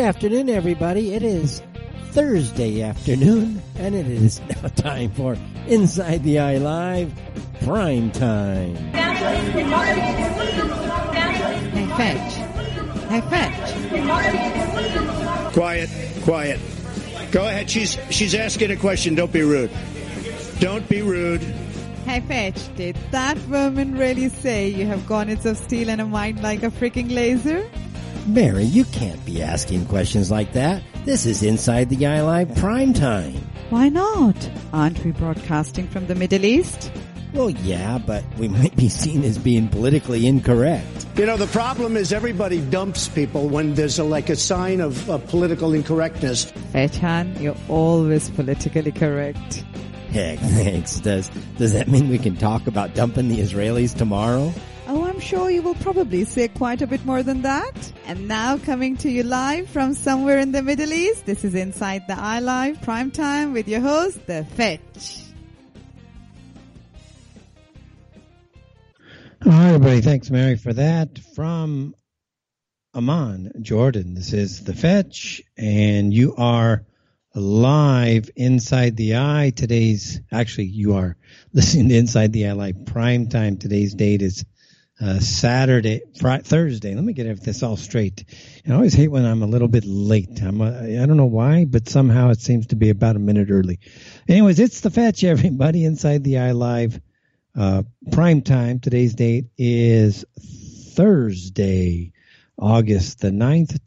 afternoon, everybody. It is Thursday afternoon, and it is now time for Inside the Eye Live Prime Time. Hey, Fetch. Quiet. Go ahead. She's asking a question. Don't be rude. Don't be rude. Hey, Fetch, did that woman really say you have garnets of steel and a mind like a freaking laser? Mary, you can't be asking questions like that. This is Inside the Eye Live Prime Time. Why not? Aren't we broadcasting from the Middle East? Well, yeah, but we might be seen as being politically incorrect. You know, the problem is everybody dumps people when there's a sign of political incorrectness. Fetchan, you're always politically correct. Heck, thanks. Does that mean we can talk about dumping the Israelis tomorrow? Oh, I'm sure you will probably say quite a bit more than that. And now coming to you live from somewhere in the Middle East, this is Inside the Eye Live Prime Time with your host, The Fetch. Hi, everybody. Thanks, Mary, for that. From Amman, Jordan, this is The Fetch, and you are live Inside the Eye. You are listening to Inside the Eye Live Prime Time. Today's date is Thursday. Let me get this all straight. I always hate when I'm a little bit late. I don't know why, but somehow it seems to be about a minute early. Anyways, it's The Fetch, everybody. Inside the Eye Live Prime Time. Today's date is Thursday, August the 9th,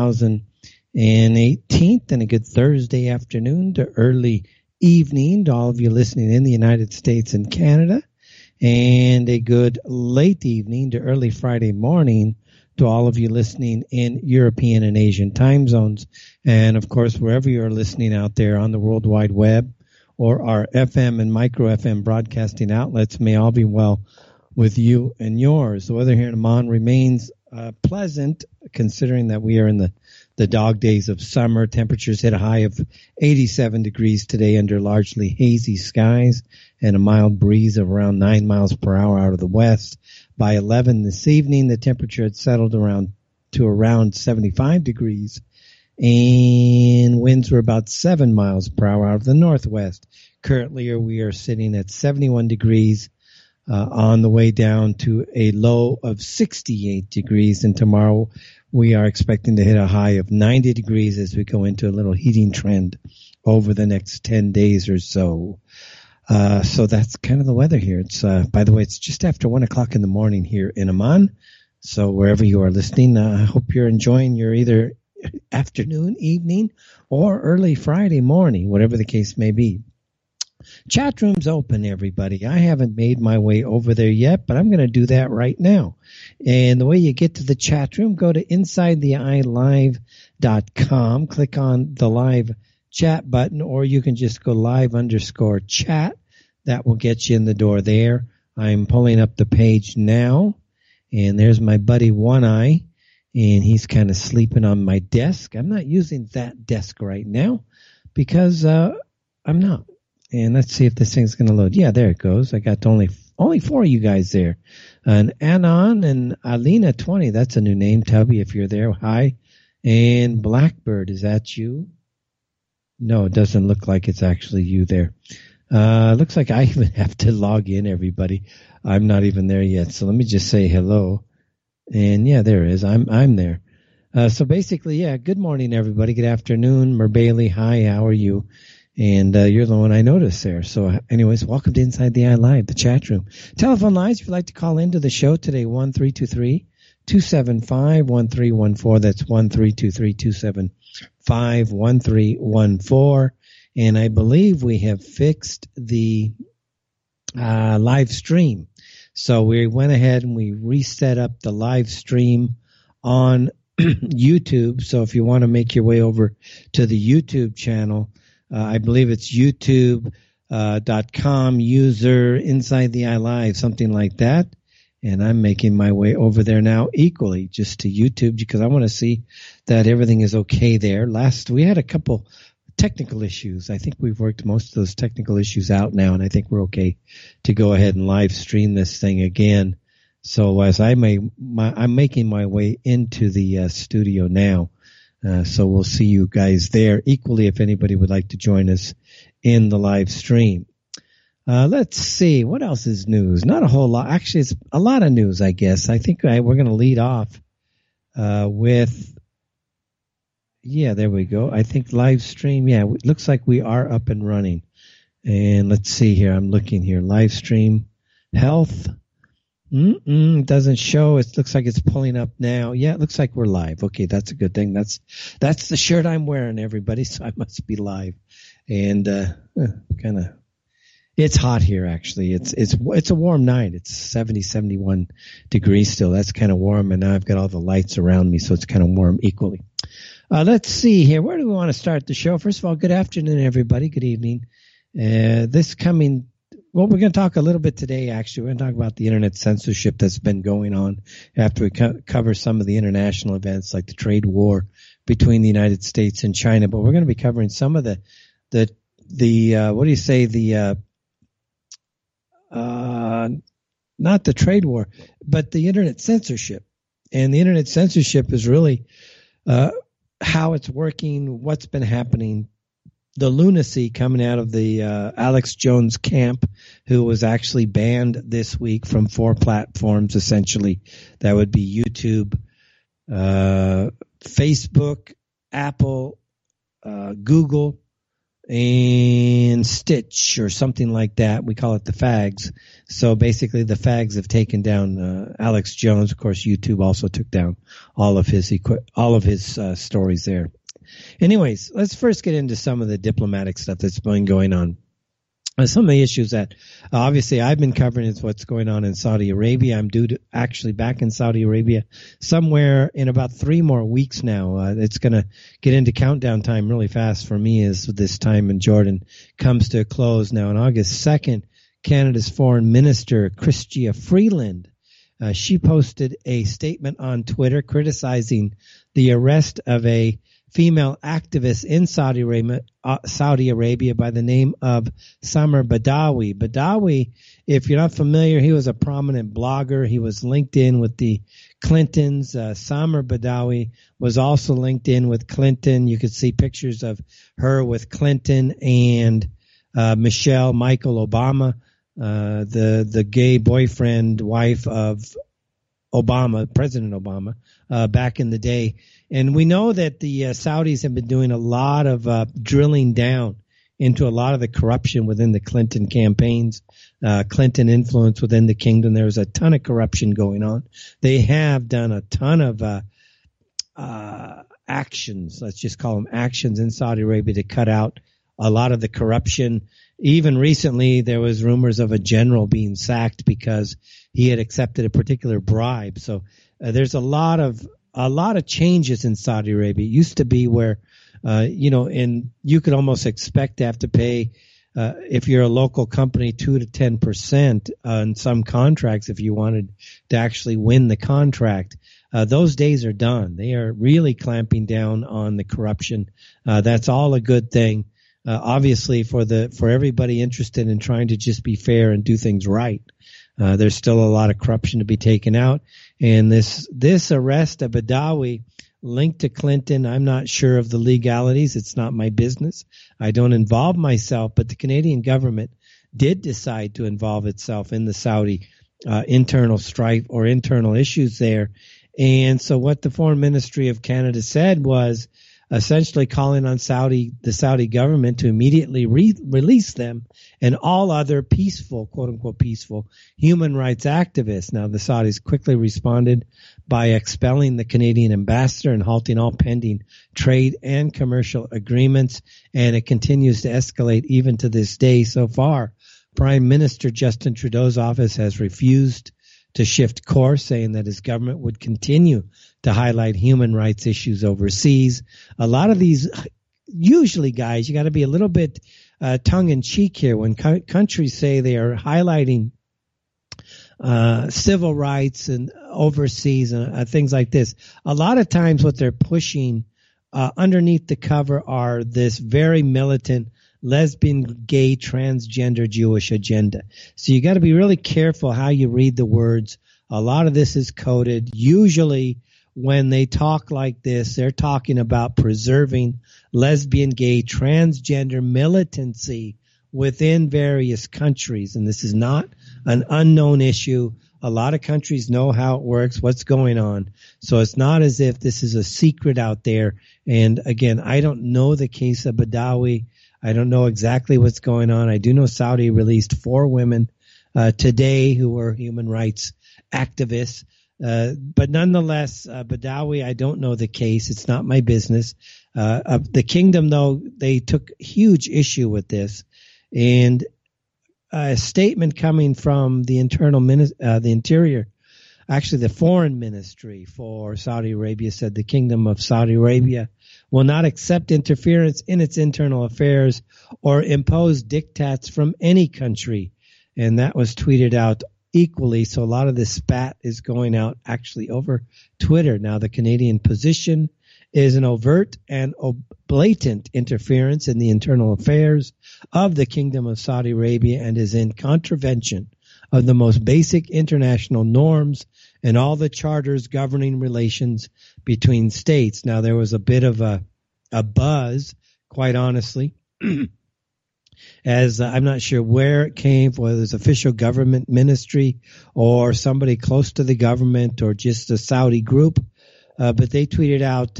2018, and a good Thursday afternoon to early evening to all of you listening in the United States and Canada, and a good late evening to early Friday morning to all of you listening in European and Asian time zones, and of course wherever you are listening out there on the World Wide Web or our FM and micro FM broadcasting outlets. May all be well with you and yours. The weather here in Amman remains pleasant, considering that we are in the dog days of summer. Temperatures hit a high of 87 degrees today under largely hazy skies and a mild breeze of around 9 miles per hour out of the west. By 11 this evening, the temperature had settled around 75 degrees, and winds were about 7 miles per hour out of the northwest. Currently, we are sitting at 71 degrees on the way down to a low of 68 degrees, and tomorrow we are expecting to hit a high of 90 degrees as we go into a little heating trend over the next 10 days or so. So that's kind of the weather here. It's by the way, it's just after 1 o'clock in the morning here in Amman. So wherever you are listening, I hope you're enjoying your either afternoon, evening, or early Friday morning, whatever the case may be. Chat room's open, everybody. I haven't made my way over there yet, but I'm going to do that right now. And the way you get to the chat room, go to InsideTheEyeLive.com, click on the live chat button, or you can just go live_chat. That will get you in the door there. I'm pulling up the page now, and there's my buddy One Eye, and he's kind of sleeping on my desk. I'm not using that desk right now because I'm not. And let's see if this thing's going to load. Yeah, there it goes. I got only 4 of you guys there. And Anon and Alina 20, that's a new name. Tubby, if you're there, hi. And Blackbird, is that you? No, it doesn't look like it's actually you there. Looks like I even have to log in, everybody. I'm not even there yet. So let me just say hello. And yeah, there it is. I'm there. So basically, yeah, good morning, everybody. Good afternoon. Merbailey, hi, how are you? And you're the one I noticed there. So anyways, welcome to Inside the Eye Live, the chat room. Telephone lines, if you'd like to call into the show today, 1-323-275-1314. That's 1-323-275-1314. And I believe we have fixed the live stream. So we went ahead and we reset up the live stream on YouTube. So if you want to make your way over to the YouTube channel, I believe it's youtube.com user Inside the Eye Live, something like that. And I'm making my way over there now equally just to YouTube because I want to see that everything is okay there. We had a couple technical issues. I think we've worked most of those technical issues out now, and I think we're okay to go ahead and live stream this thing again. So as I'm making my way into the studio now, So we'll see you guys there equally if anybody would like to join us in the live stream. Let's see. What else is news? Not a whole lot. Actually, it's a lot of news, I guess. I think we're going to lead off with, there we go. I think live stream. Yeah, it looks like we are up and running. And let's see here. I'm looking here. Live stream health. Doesn't show. It looks like it's pulling up now. Yeah, it looks like we're live. Okay, that's a good thing. That's the shirt I'm wearing, everybody. So I must be live. And it's hot here, actually. It's a warm night. It's 70, 71 degrees still. That's kind of warm. And now I've got all the lights around me, so it's kind of warm equally. Let's see here. Where do we want to start the show? First of all, good afternoon, everybody. Good evening. We're going to talk a little bit today, actually. We're going to talk about the internet censorship that's been going on after we cover some of the international events like the trade war between the United States and China. But we're going to be covering some of not the trade war, but the internet censorship. And the internet censorship is really how it's working, what's been happening, the lunacy coming out of the Alex Jones camp, who was actually banned this week from 4 platforms, essentially. That would be YouTube, Facebook, Apple, Google, and Stitch or something like that. We call it the FAGs. So basically the FAGs have taken down Alex Jones. Of course, YouTube also took down all of his stories there. Anyways, let's first get into some of the diplomatic stuff that's been going on. Some of the issues that obviously I've been covering is what's going on in Saudi Arabia. I'm due to actually back in Saudi Arabia somewhere in about 3 more weeks now. It's going to get into countdown time really fast for me as this time in Jordan comes to a close now. On August 2nd, Canada's Foreign Minister, Chrystia Freeland, she posted a statement on Twitter criticizing the arrest of a female activist in Saudi Arabia by the name of Samar Badawi. Badawi, if you're not familiar, he was a prominent blogger. He was linked in with the Clintons. Samar Badawi was also linked in with Clinton. You could see pictures of her with Clinton and Michelle Michael Obama, the gay boyfriend, wife of Obama, President Obama, back in the day. And we know that the Saudis have been doing a lot of drilling down into a lot of the corruption within the Clinton campaigns, Clinton influence within the kingdom. There's a ton of corruption going on. They have done a ton of actions, let's just call them actions in Saudi Arabia to cut out a lot of the corruption. Even recently, there was rumors of a general being sacked because he had accepted a particular bribe. So there's a lot of changes in Saudi Arabia. It used to be where, and you could almost expect to have to pay, if you're a local company, 2 to 10% on some contracts if you wanted to actually win the contract. Those days are done. They are really clamping down on the corruption. That's all a good thing. Obviously for everybody interested in trying to just be fair and do things right. There's still a lot of corruption to be taken out. And this arrest of Badawi linked to Clinton, I'm not sure of the legalities. It's not my business. I don't involve myself, but the Canadian government did decide to involve itself in the Saudi internal strife or internal issues there. And so what the Foreign Ministry of Canada said was essentially calling on the Saudi government to immediately release them and all other peaceful, quote unquote, peaceful human rights activists. Now, the Saudis quickly responded by expelling the Canadian ambassador and halting all pending trade and commercial agreements. And it continues to escalate even to this day so far. Prime Minister Justin Trudeau's office has refused to shift course, saying that his government would continue to highlight human rights issues overseas. A lot of these, usually, guys, you got to be a little bit tongue-in-cheek here. When countries say they are highlighting civil rights and overseas and things like this, a lot of times what they're pushing underneath the cover are this very militant lesbian, gay, transgender Jewish agenda. So you got to be really careful how you read the words. A lot of this is coded. Usually when they talk like this, they're talking about preserving lesbian, gay, transgender militancy within various countries. And this is not an unknown issue. A lot of countries know how it works, what's going on. So it's not as if this is a secret out there. And again, I don't know the case of Badawi. I don't know exactly what's going on. I do know Saudi released 4 women today who were human rights activists. But nonetheless, Badawi, I don't know the case. It's not my business. The kingdom, though, they took huge issue with this. And a statement coming from the the foreign ministry for Saudi Arabia said the Kingdom of Saudi Arabia will not accept interference in its internal affairs or impose diktats from any country. And that was tweeted out equally. So a lot of this spat is going out actually over Twitter. Now, the Canadian position is an overt and blatant interference in the internal affairs of the Kingdom of Saudi Arabia and is in contravention of the most basic international norms and all the charters governing relations between states. Now, there was a bit of a buzz, quite honestly, as I'm not sure where it came from, whether it's official government ministry or somebody close to the government or just a Saudi group. But they tweeted out,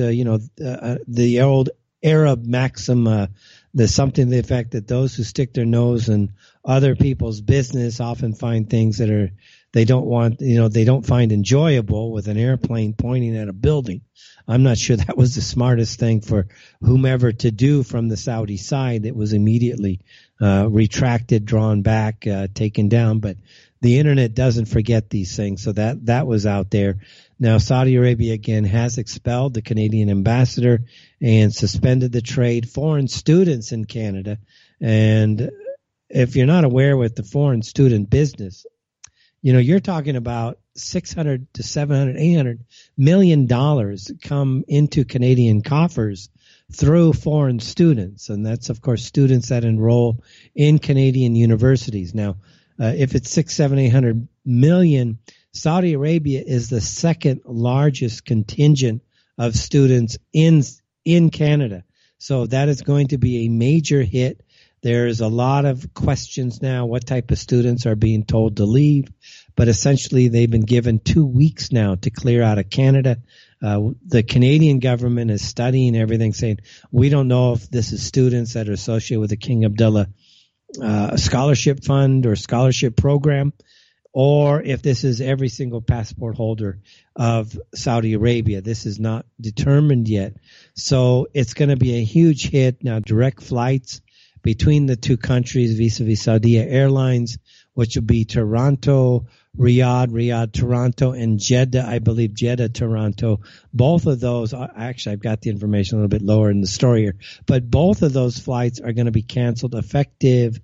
the old Arab maxim, the something to the effect that those who stick their nose in other people's business often find things that they don't find enjoyable, with an airplane pointing at a building. I'm not sure that was the smartest thing for whomever to do from the Saudi side. It was immediately retracted, drawn back, taken down. But the internet doesn't forget these things. So that was out there. Now, Saudi Arabia, again, has expelled the Canadian ambassador and suspended the trade foreign students in Canada. And if you're not aware with the foreign student business, you're talking about $600 to $700, $800 million come into Canadian coffers through foreign students. And that's, of course, students that enroll in Canadian universities. Now, if it's $600, $700, $800 million, Saudi Arabia is the second largest contingent of students in Canada. So that is going to be a major hit. There's a lot of questions now. What type of students are being told to leave? But essentially, they've been given 2 weeks now to clear out of Canada. The Canadian government is studying everything, saying, we don't know if this is students that are associated with the King Abdullah scholarship fund or scholarship program, or if this is every single passport holder of Saudi Arabia. This is not determined yet. So it's going to be a huge hit. Now, direct flights between the two countries vis-a-vis Saudia Airlines, which will be Toronto, Riyadh, Toronto, and Jeddah, I believe Jeddah, Toronto. Both of those, actually, I've got the information a little bit lower in the story here, but both of those flights are going to be canceled effective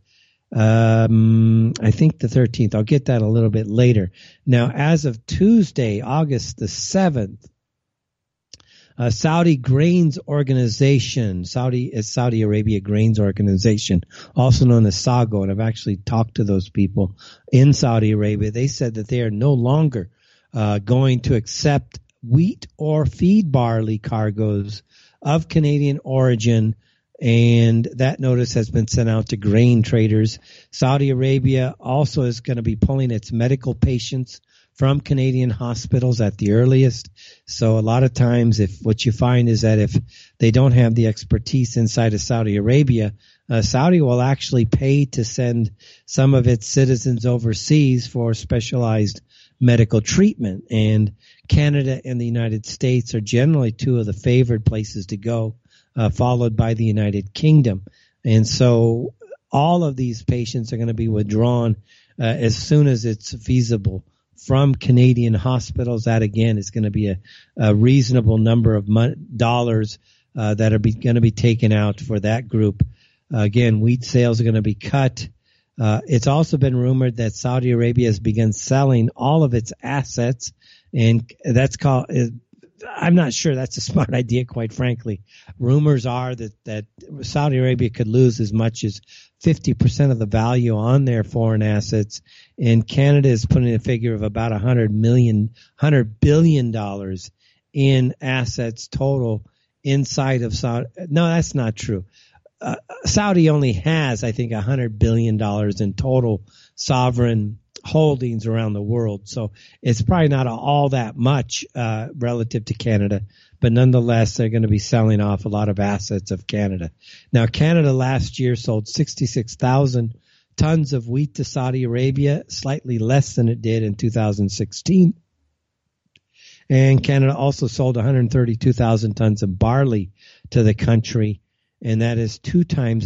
I think the 13th. I'll get that a little bit later. Now, as of Tuesday, August the 7th, Saudi Grains Organization, Saudi Arabia Grains Organization, also known as SAGO, and I've actually talked to those people in Saudi Arabia. They said that they are no longer going to accept wheat or feed barley cargoes of Canadian origin, and that notice has been sent out to grain traders. Saudi Arabia also is going to be pulling its medical patients from Canadian hospitals at the earliest. So a lot of times, if what you find is that if they don't have the expertise inside of Saudi Arabia, Saudi will actually pay to send some of its citizens overseas for specialized medical treatment. And Canada and the United States are generally two of the favored places to go, followed by the United Kingdom. And so all of these patients are going to be withdrawn as soon as it's feasible from Canadian hospitals. That, again, is going to be a reasonable number of dollars that are going to be taken out for that group. Again, wheat sales are going to be cut. It's also been rumored that Saudi Arabia has begun selling all of its assets, and that's called I'm not sure that's a smart idea, quite frankly. Rumors are that Saudi Arabia could lose as much as 50% of the value on their foreign assets, and Canada is putting a figure of about $100 billion in assets total inside of Saudi. No, that's not true. Saudi only has, I think, $100 billion in total sovereign holdings around the world. So it's probably not all that much relative to Canada, but nonetheless, they're going to be selling off a lot of assets of Canada. Now, Canada last year sold 66,000 tons of wheat to Saudi Arabia, slightly less than it did in 2016. And Canada also sold 132,000 tons of barley to the country, and that is two times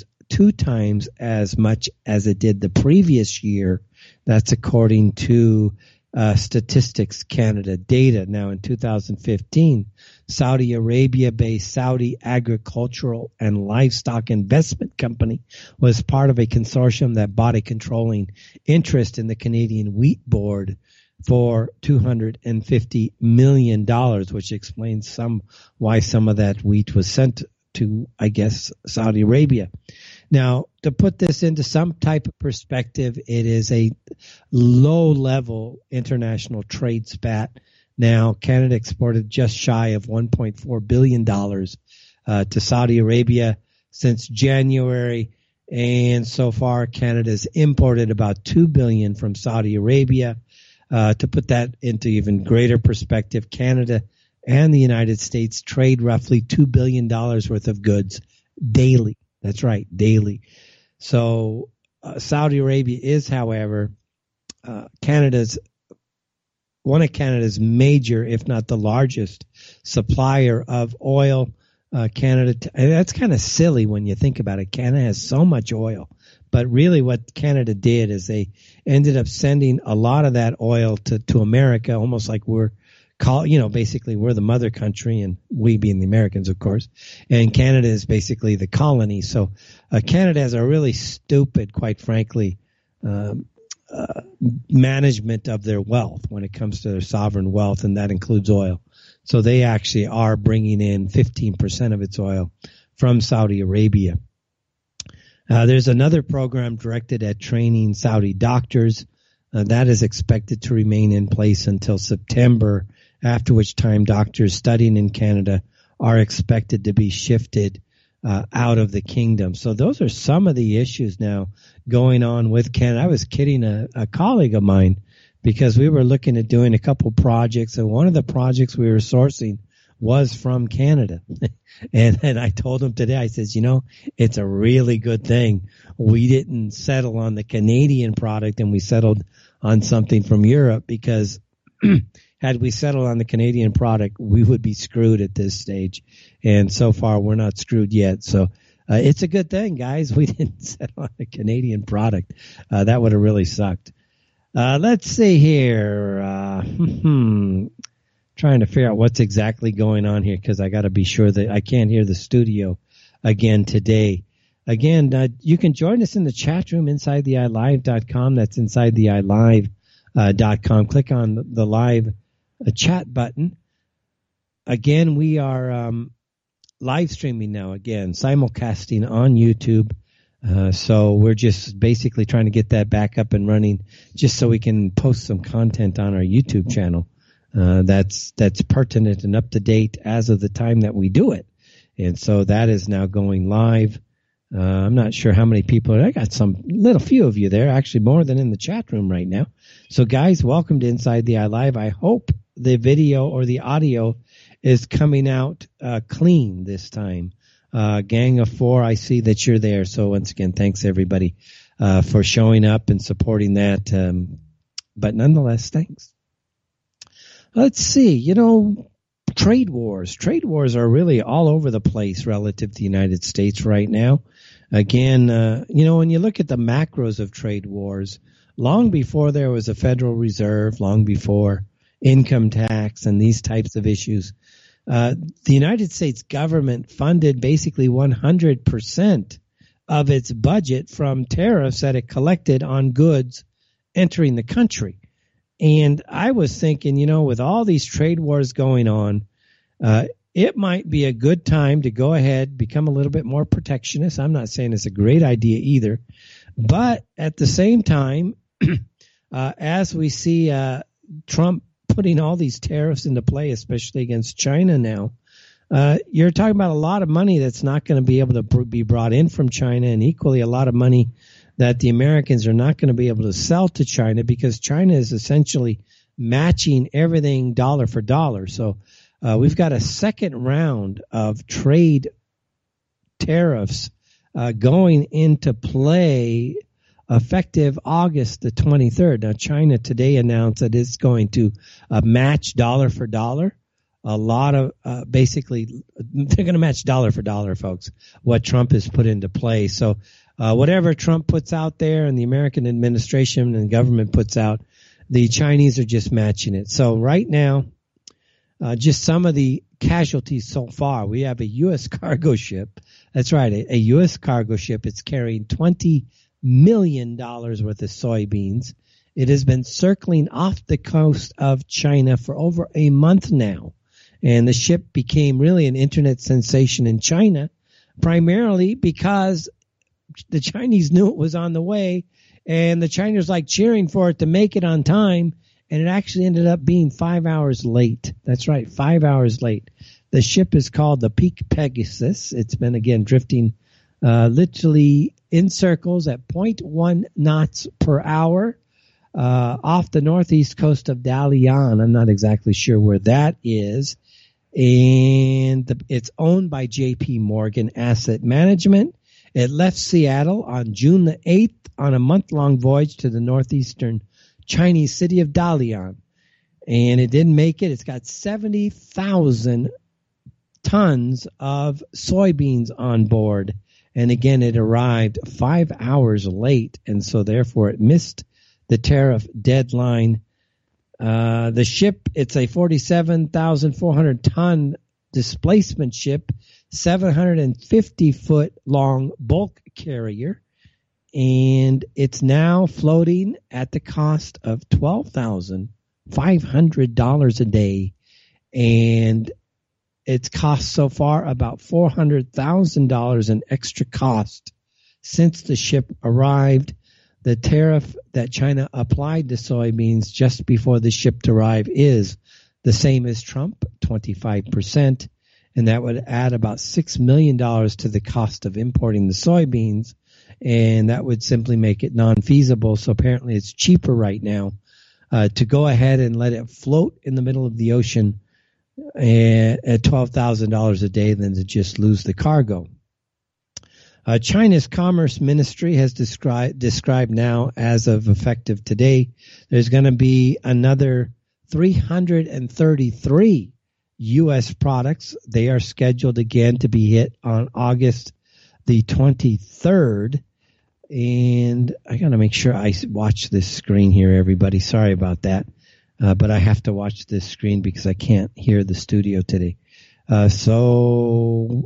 as much as it did the previous year. That's according to Statistics Canada data. Now, in 2015, Saudi Arabia-based Saudi Agricultural and Livestock Investment Company was part of a consortium that bought a controlling interest in the Canadian Wheat Board for $250 million, which explains why some of that wheat was sent to, I guess, Saudi Arabia. Now, to put this into some type of perspective, it is a low-level international trade spat. Now, Canada exported just shy of $1.4 billion to Saudi Arabia since January, and so far Canada's imported about $2 billion from Saudi Arabia. To put that into even greater perspective, Canada and the United States trade roughly $2 billion worth of goods daily. That's right, daily. So Saudi Arabia is, however, one of Canada's major, if not the largest, supplier of oil. And that's kind of silly when you think about it. Canada has so much oil. But really what Canada did is they ended up sending a lot of that oil to America, almost like basically we're the mother country, and we being the Americans, of course. And Canada is basically the colony. So Canada has a really stupid, quite frankly, management of their wealth when it comes to their sovereign wealth, and that includes oil. So they actually are bringing in 15% of its oil from Saudi Arabia. There's another program directed at training Saudi doctors. That is expected to remain in place until September, after which time doctors studying in Canada are expected to be shifted out of the kingdom. So those are some of the issues now going on with Canada. I was kidding a colleague of mine because we were looking at doing a couple projects, and one of the projects we were sourcing was from Canada. And I told him today, I says, it's a really good thing we didn't settle on the Canadian product and we settled on something from Europe, because had we settled on the Canadian product, we would be screwed at this stage. And so far, we're not screwed yet. So it's a good thing, guys, we didn't settle on the Canadian product. That would have really sucked. Let's see here. Trying to figure out what's exactly going on here, because I got to be sure that I can't hear the studio again today. Again, you can join us in the chat room inside the iLive.com. That's inside the iLive.com. Click on the live chat button. Again, we are live streaming now, again, simulcasting on YouTube. So we're just basically trying to get that back up and running just so we can post some content on our YouTube channel. That's pertinent and up to date as of the time that we do it. And so that is now going live. I'm not sure how many people. I got some little few of you there, actually more than in the chat room right now. So guys, welcome to Inside the iLive. I hope the video or the audio is coming out clean this time. Gang of four, I see that you're there. So once again, thanks everybody for showing up and supporting that. But nonetheless, thanks. Let's see, trade wars. Trade wars are really all over the place relative to the United States right now. Again, when you look at the macros of trade wars, long before there was a Federal Reserve, long before income tax and these types of issues, the United States government funded basically 100% of its budget from tariffs that it collected on goods entering the country. And I was thinking, with all these trade wars going on, it might be a good time to go ahead, become a little bit more protectionist. I'm not saying it's a great idea either. But at the same time, as we see Trump putting all these tariffs into play, especially against China now, you're talking about a lot of money that's not going to be able to be brought in from China, and equally a lot of money that the Americans are not going to be able to sell to China, because China is essentially matching everything dollar for dollar. So we've got a second round of trade tariffs going into play effective August the 23rd. Now, China today announced that it's going to match dollar for dollar. A lot of basically, they're going to match dollar for dollar, folks, what Trump has put into play. So whatever Trump puts out there and the American administration and government puts out, the Chinese are just matching it. So right now, just some of the casualties so far. We have a U.S. cargo ship. That's right, a U.S. cargo ship. It's carrying $20 million worth of soybeans. It has been circling off the coast of China for over a month now. And the ship became really an internet sensation in China, primarily because the Chinese knew it was on the way, and the Chinese like cheering for it to make it on time, and it actually ended up being 5 hours late. That's right, 5 hours late. The ship is called the Peak Pegasus. It's been, again, drifting literally in circles at 0.1 knots per hour off the northeast coast of Dalian. I'm not exactly sure where that is. And it's owned by J.P. Morgan Asset Management. It left Seattle on June the 8th on a month-long voyage to the northeastern Chinese city of Dalian. And it didn't make it. It's got 70,000 tons of soybeans on board. And again, it arrived 5 hours late, and so therefore it missed the tariff deadline. The ship, it's a 47,400 ton displacement ship, 750-foot long bulk carrier, and it's now floating at the cost of $12,500 a day, and it's cost so far about $400,000 in extra cost since the ship arrived. The tariff that China applied to soybeans just before the ship to arrive is the same as Trump, 25%, and that would add about $6 million to the cost of importing the soybeans, and that would simply make it non-feasible. So apparently it's cheaper right now to go ahead and let it float in the middle of the ocean at $12,000 a day than to just lose the cargo. China's Commerce Ministry has described now, as of effective today, there's going to be another 333 U.S. products. They are scheduled again to be hit on August the 23rd. And I got to make sure I watch this screen here, everybody. Sorry about that. But I have to watch this screen because I can't hear the studio today. So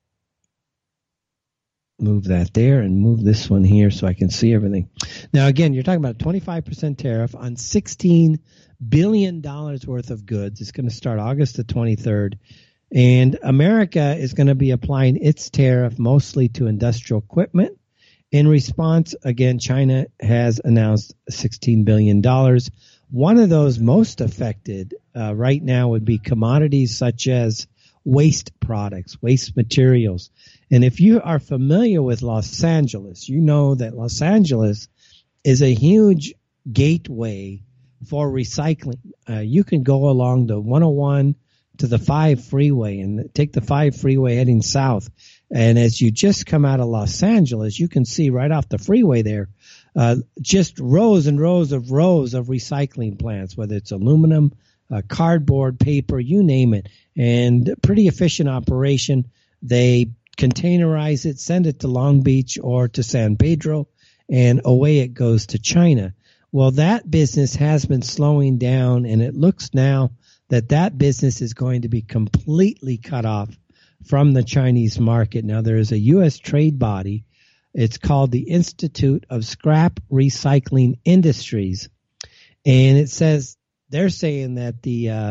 move that there and move this one here so I can see everything. Now, again, you're talking about a 25% tariff on $16 billion worth of goods. It's going to start August the 23rd. And America is going to be applying its tariff mostly to industrial equipment. In response, again, China has announced $16 billion. One of those most affected right now would be commodities such as waste products, waste materials. And if you are familiar with Los Angeles, you know that Los Angeles is a huge gateway for recycling. You can go along the 101 to the 5 freeway and take the 5 freeway heading south. And as you just come out of Los Angeles, you can see right off the freeway there just rows and rows of recycling plants, whether it's aluminum, cardboard, paper, you name it. And pretty efficient operation. They containerize it, send it to Long Beach or to San Pedro, and away it goes to China. Well, that business has been slowing down, and it looks now that business is going to be completely cut off from the Chinese market. Now, there is a U.S. trade body. It's called the Institute of Scrap Recycling Industries, and it says they're saying that the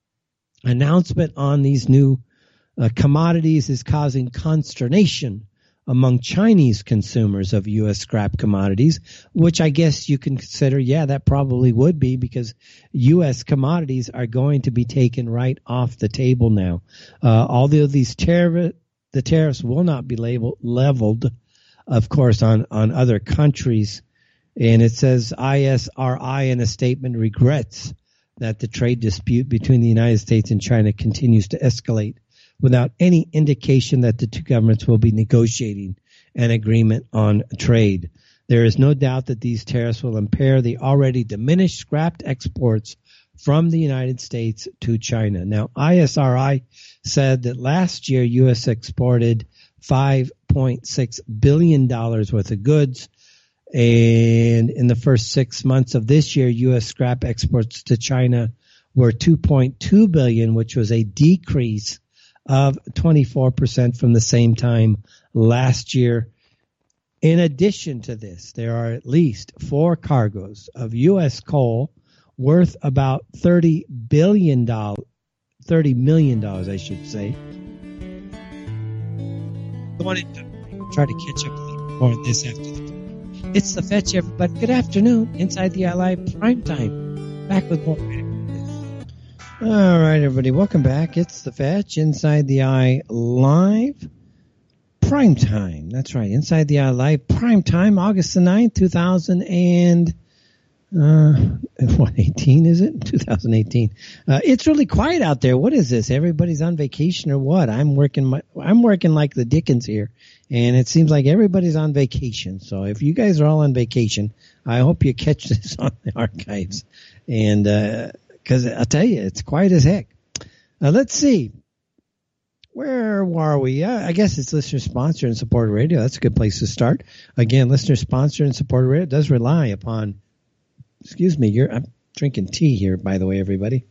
announcement on these new commodities is causing consternation among Chinese consumers of U.S. scrap commodities, which I guess you can consider, yeah, that probably would be, because U.S. commodities are going to be taken right off the table now. Although these the tariffs will not be leveled, of course, on other countries. And it says ISRI in a statement regrets that the trade dispute between the United States and China continues to escalate without any indication that the two governments will be negotiating an agreement on trade. There is no doubt that these tariffs will impair the already diminished scrap exports from the United States to China. Now, ISRI said that last year U.S. exported $5.6 billion worth of goods. And in the first 6 months of this year, U.S. scrap exports to China were $2.2 billion, which was a decrease of 24% from the same time last year. In addition to this, there are at least 4 cargoes of U.S. coal worth about $30 million, I should say. I wanted to try to catch up a little more on this after the. It's The Fetch, everybody. Good afternoon. Inside the Eye Live Prime Time. Back with more. All right, everybody. Welcome back. It's The Fetch, Inside the Eye Live Prime Time. That's right. Inside the Eye Live Prime Time, August the 9th, 2018, is it? 2018. It's really quiet out there. What is this? Everybody's on vacation or what? I'm working like the Dickens here, and it seems like everybody's on vacation. So if you guys are all on vacation, I hope you catch this on the archives. And, cause I'll tell you, it's quiet as heck. Let's see. Where were we? I guess it's listener sponsored and supported radio. That's a good place to start. Again, listener sponsored and supported radio does rely upon. Excuse me, I'm drinking tea here, by the way, everybody.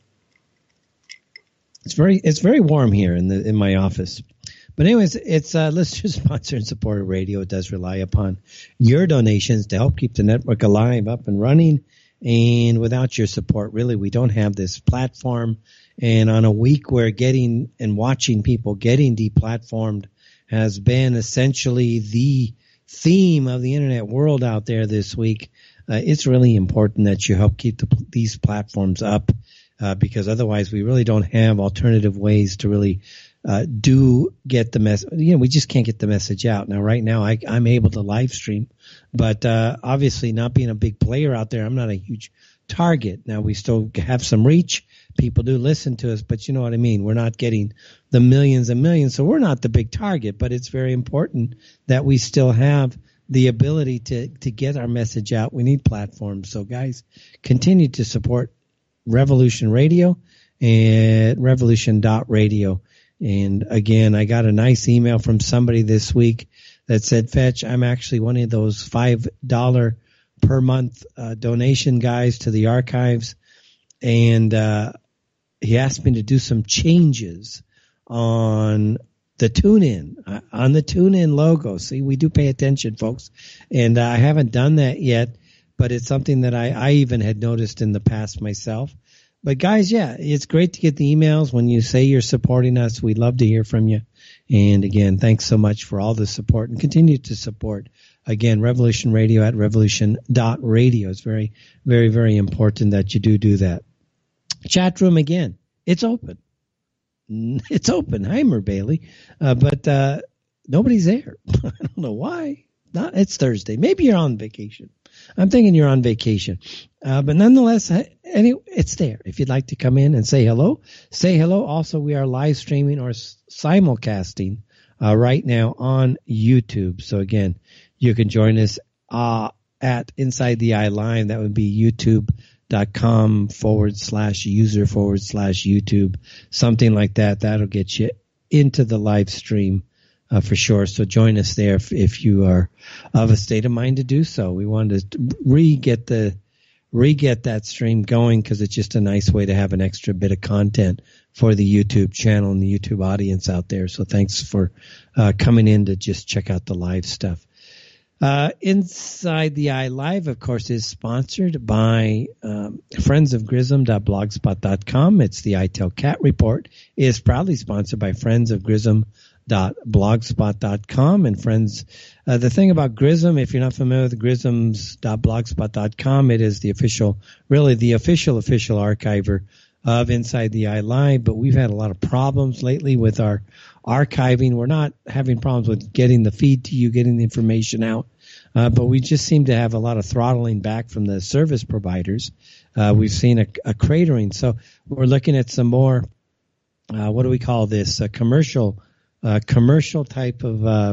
It's very warm here in my office. But anyways, it's listener sponsored and supported radio. It does rely upon your donations to help keep the network alive, up and running. And without your support, really, we don't have this platform. And on a week where getting and watching people getting deplatformed has been essentially the theme of the internet world out there this week, it's really important that you help keep these platforms up, because otherwise we really don't have alternative ways to really do get the message. We just can't get the message out. Now, right now, I'm able to live stream, but obviously not being a big player out there, I'm not a huge target. Now, we still have some reach. People do listen to us, but you know what I mean. We're not getting the millions and millions, so we're not the big target, but it's very important that we still have the ability to get our message out. We need platforms. So guys, continue to support Revolution Radio and revolution.radio. And again, I got a nice email from somebody this week that said, Fetch, I'm actually one of those $5 per month donation guys to the archives. And he asked me to do some changes on the TuneIn logo. See, we do pay attention, folks. And I haven't done that yet, but it's something that I even had noticed in the past myself. But guys, yeah, it's great to get the emails when you say you're supporting us. We'd love to hear from you. And again, thanks so much for all the support, and continue to support. Again, Revolution Radio at revolution.radio. It's very, very, very important that you do that. Chat room again. It's open. It's Oppenheimer, Bailey, but nobody's there. I don't know why. It's Thursday. Maybe you're on vacation. I'm thinking you're on vacation. But nonetheless, it's there. If you'd like to come in and say hello, say hello. Also, we are live streaming or simulcasting right now on YouTube. So again, you can join us at Inside the Eye Live. That would be youtube.com/user/YouTube, something like that. That'll get you into the live stream for sure. So join us there if you are of a state of mind to do so. We wanted to re-get that stream going because it's just a nice way to have an extra bit of content for the YouTube channel and the YouTube audience out there. So thanks for coming in to just check out the live stuff. Inside the Eye Live, of course, is sponsored by friendsofgrism.blogspot.com. It's the iTell Cat Report. It is proudly sponsored by friendsofgrism.blogspot.com. grism.blogspot.com. And friends, the thing about Grism, if you're not familiar with grisms.blogspot.com, it is the official archiver of Inside the Eye Live. But we've had a lot of problems lately with our archiving. We're not having problems with getting the feed to you, getting the information out. But we just seem to have a lot of throttling back from the service providers. We've seen a cratering. So we're looking at some more, what do we call this? Commercial type of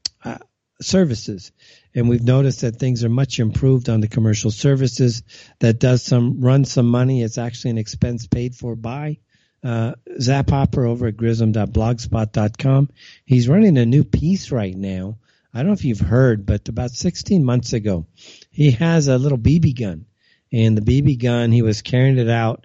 services. And we've noticed that things are much improved on the commercial services. That run some money. It's actually an expense paid for by Zap Hopper over at grism.blogspot.com. He's running a new piece right now. I don't know if you've heard, but about 16 months ago, he has a little BB gun. And the BB gun, he was carrying it out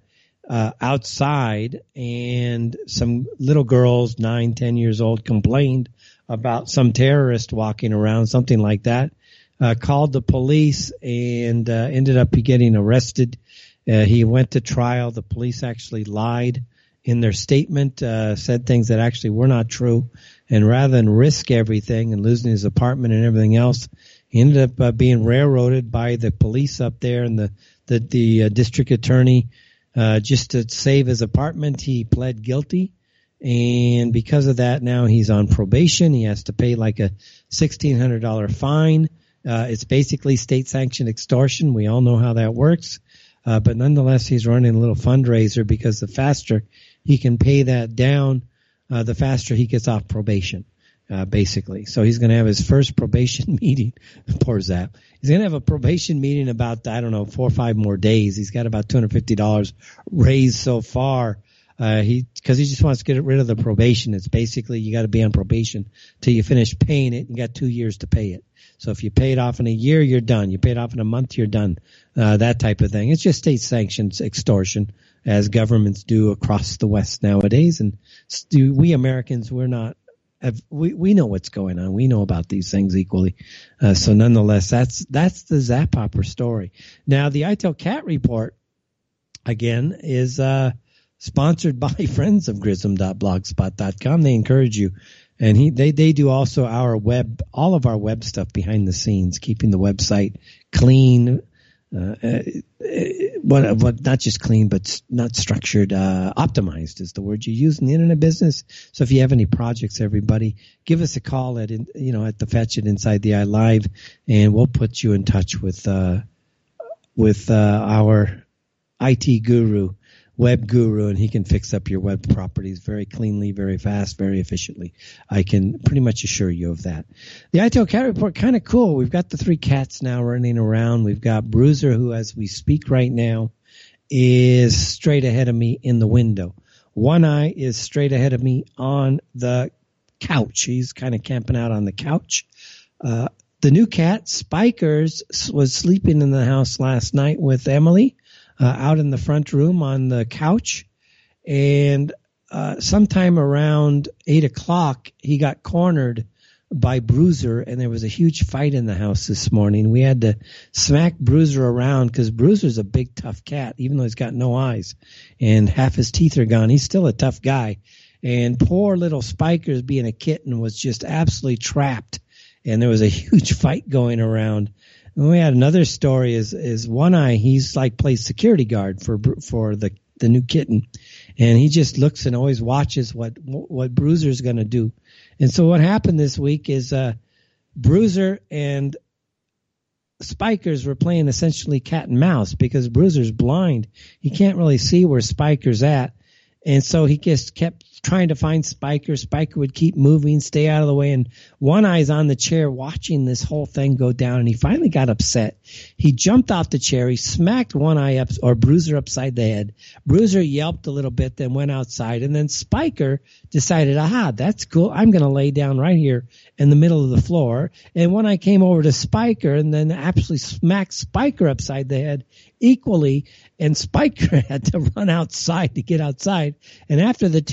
outside, and some little girls, 9, 10 years old, complained about some terrorist walking around, something like that, called the police, and ended up getting arrested. He went to trial. The police actually lied in their statement, said things that actually were not true. And rather than risk everything and losing his apartment and everything else, he ended up being railroaded by the police up there and the district attorney. Just to save his apartment, he pled guilty. And because of that, now he's on probation. He has to pay like a $1,600 fine. It's basically state-sanctioned extortion. We all know how that works. But nonetheless, he's running a little fundraiser because the faster he can pay that down, the faster he gets off probation, basically. So he's going to have his first probation meeting. Poor Zap. He's going to have a probation meeting about, 4 or 5 more days. He's got about $250 raised so far. Because he just wants to get rid of the probation. It's basically you got to be on probation till you finish paying it. You got 2 years to pay it. So if you pay it off in a year, you're done. You pay it off in a month, you're done. That type of thing. It's just state-sanctioned extortion, as governments do across the West nowadays. And we Americans, we know what's going on. We know about these things equally. So nonetheless, that's the Zap Hopper story. Now, the ITEL Cat Report, again, is sponsored by friends of grism.blogspot.com. They encourage you. And they do also all of our web stuff behind the scenes, keeping the website clean, not just clean, but not structured, optimized is the word you use in the internet business. So if you have any projects, everybody, give us a call at the Fetch at Inside the Eye Live, and we'll put you in touch with our IT guru, web guru, and he can fix up your web properties very cleanly, very fast, very efficiently. I can pretty much assure you of that. The ITEL Cat Report, kind of cool. We've got the 3 cats now running around. We've got Bruiser, who, as we speak right now, is straight ahead of me in the window. One Eye is straight ahead of me on the couch. He's kind of camping out on the couch. The new cat, Spikers, was sleeping in the house last night with Emily. Out in the front room on the couch, and sometime around 8 o'clock, he got cornered by Bruiser, and there was a huge fight in the house this morning. We had to smack Bruiser around because Bruiser's a big, tough cat, even though he's got no eyes, and half his teeth are gone. He's still a tough guy. And poor little Spikers, being a kitten, was just absolutely trapped, and there was a huge fight going around. And we had another story is One Eye. He's like plays security guard for the new kitten, and he just looks and always watches what Bruiser's going to do. And so what happened this week is Bruiser and Spikers were playing essentially cat and mouse because Bruiser's blind. He can't really see where Spiker's at, and so he just kept trying to find Spiker. Spiker would keep moving, stay out of the way, and One Eye's on the chair watching this whole thing go down, and he finally got upset. He jumped off the chair. He smacked One Eye up, or Bruiser, upside the head. Bruiser yelped a little bit, then went outside, and then Spiker decided, aha, that's cool. I'm going to lay down right here in the middle of the floor. And One Eye came over to Spiker and then absolutely smacked Spiker upside the head equally, and Spiker had to run outside to get outside. And after the 2 cats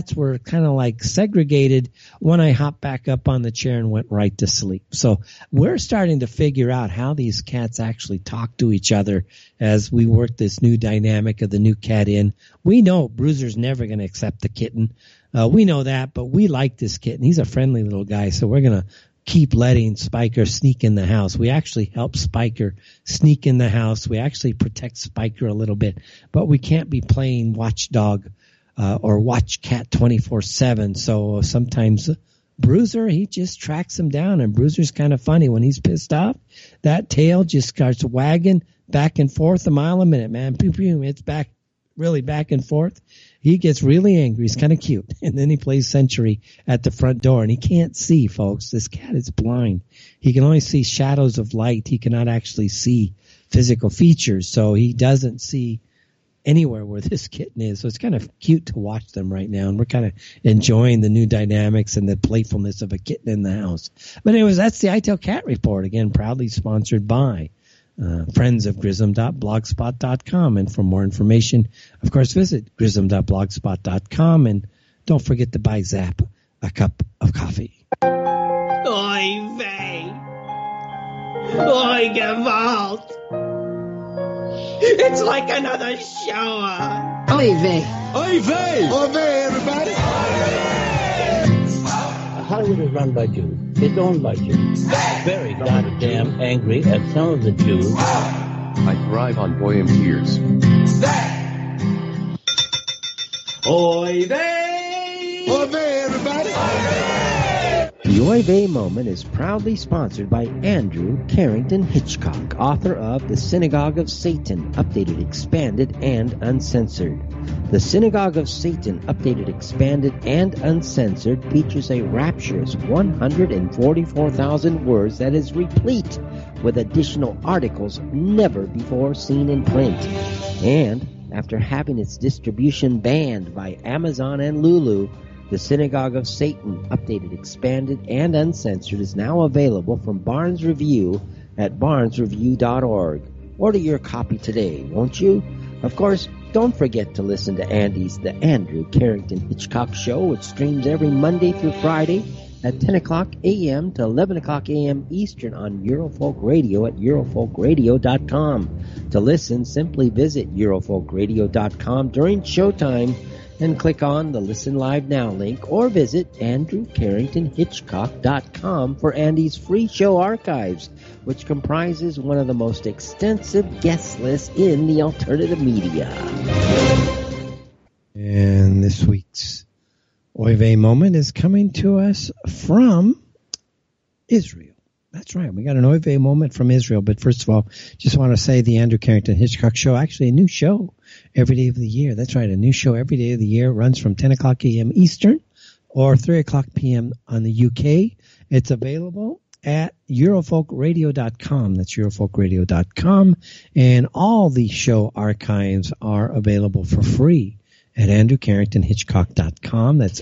cats were kind of like segregated when I hopped back up on the chair and went right to sleep. So we're starting to figure out how these cats actually talk to each other as we work this new dynamic of the new cat in. We know Bruiser's never going to accept the kitten. We know that, but we like this kitten. He's a friendly little guy, so we're going to keep letting Spiker sneak in the house. We actually help Spiker sneak in the house. We actually protect Spiker a little bit, but we can't be playing watchdog or watch cat 24/7. So sometimes Bruiser, he just tracks him down, and Bruiser's kind of funny when he's pissed off. That tail just starts wagging back and forth a mile a minute, man. Pew, pew, it's back, really back and forth. He gets really angry. He's kind of cute. And then he plays sentry at the front door, and he can't see, folks. This cat is blind. He can only see shadows of light. He cannot actually see physical features, so he doesn't see anywhere where this kitten is. So it's kind of cute to watch them right now, and we're kind of enjoying the new dynamics and the playfulness of a kitten in the house. But anyways, that's the ITEL Cat Report, again, proudly sponsored by friends of Grism.blogspot.com. And for more information, of course, visit Grism.blogspot.com, and don't forget to buy Zap a cup of coffee. Oy vey! Oy Gewalt! It's like another shower! Oy vey! Oy vey! Oy vey, everybody! Hollywood is run by Jews. It's owned by Jews. Very goddamn angry at some of the Jews. I thrive on boy and tears. Oy vey! Oy vey, everybody! The Oy Vey Moment is proudly sponsored by Andrew Carrington Hitchcock, author of The Synagogue of Satan, Updated, Expanded, and Uncensored. The Synagogue of Satan, Updated, Expanded, and Uncensored features a rapturous 144,000 words that is replete with additional articles never before seen in print. And after having its distribution banned by Amazon and Lulu, The Synagogue of Satan, Updated, Expanded, and Uncensored is now available from Barnes Review at barnesreview.org. Order your copy today, won't you? Of course, don't forget to listen to Andy's The Andrew Carrington Hitchcock Show, which streams every Monday through Friday at 10 o'clock a.m. to 11 o'clock a.m. Eastern on Eurofolk Radio at eurofolkradio.com. To listen, simply visit eurofolkradio.com during showtime and click on the Listen Live Now link, or visit andrewcarringtonhitchcock.com for Andy's free show archives, which comprises one of the most extensive guest lists in the alternative media. And this week's Oy Vey Moment is coming to us from Israel. That's right. We got an Oy Vey Moment from Israel. But first of all, just want to say the Andrew Carrington Hitchcock Show, actually a new show every day of the year. That's right. A new show every day of the year. It runs from 10 o'clock a.m. Eastern or 3 o'clock p.m. on the UK. It's available at eurofolkradio.com. That's eurofolkradio.com. And all the show archives are available for free at andrewcarringtonhitchcock.com. That's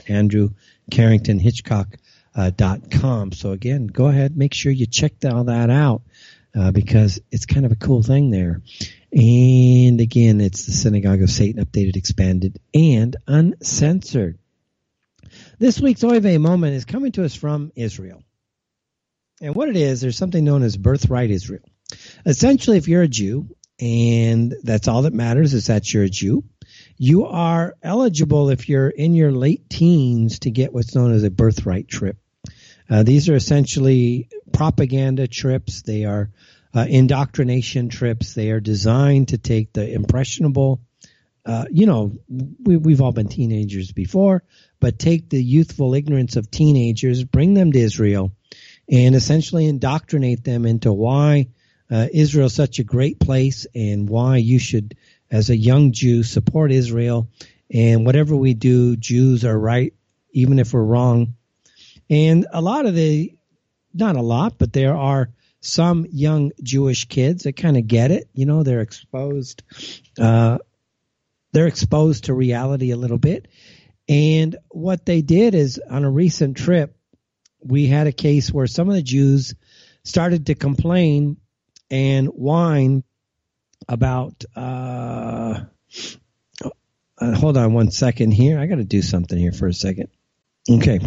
andrewcarringtonhitchcock.com. So again, go ahead, make sure you check all that out because it's kind of a cool thing there. And again, it's the Synagogue of Satan, Updated, Expanded, and Uncensored. This week's Oy Vey Moment is coming to us from Israel. And what it is, there's something known as Birthright Israel. Essentially, if you're a Jew, and that's all that matters is that you're a Jew, you are eligible if you're in your late teens to get what's known as a birthright trip. These are essentially propaganda trips. They are indoctrination trips. They are designed to take the impressionable, we've all been teenagers before, but take the youthful ignorance of teenagers, bring them to Israel, and essentially indoctrinate them into why Israel is such a great place and why you should, as a young Jew, support Israel. And whatever we do, Jews are right, even if we're wrong. And not a lot, but there are some young Jewish kids that kind of get it. You know, they're exposed to reality a little bit. And what they did is, on a recent trip, we had a case where some of the Jews started to complain and whine about hold on one second here. I got to do something here for a second. Okay.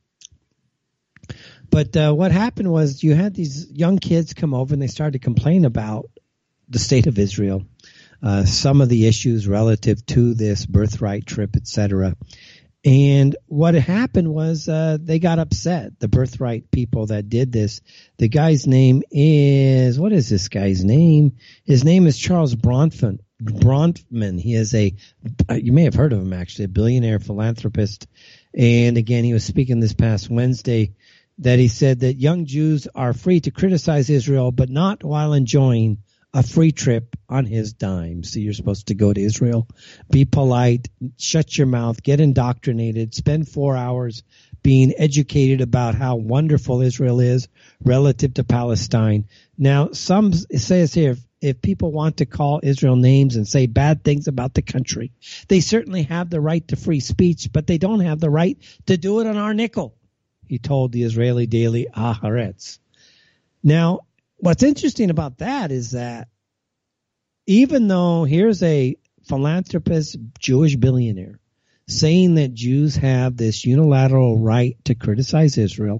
But what happened was you had these young kids come over and they started to complain about the state of Israel, some of the issues relative to this birthright trip, etc. And what happened was they got upset, the birthright people that did this. The guy's name is, what is this guy's name? His name is Charles Bronfman. He is you may have heard of him actually, a billionaire philanthropist. And again, he was speaking this past Wednesday that he said that young Jews are free to criticize Israel, but not while enjoying a free trip on his dime. So you're supposed to go to Israel, be polite, shut your mouth, get indoctrinated, spend 4 hours being educated about how wonderful Israel is relative to Palestine. Now, some says here, if people want to call Israel names and say bad things about the country, they certainly have the right to free speech, but they don't have the right to do it on our nickel, he told the Israeli daily Haaretz. Now, what's interesting about that is that even though here's a philanthropist, Jewish billionaire, saying that Jews have this unilateral right to criticize Israel,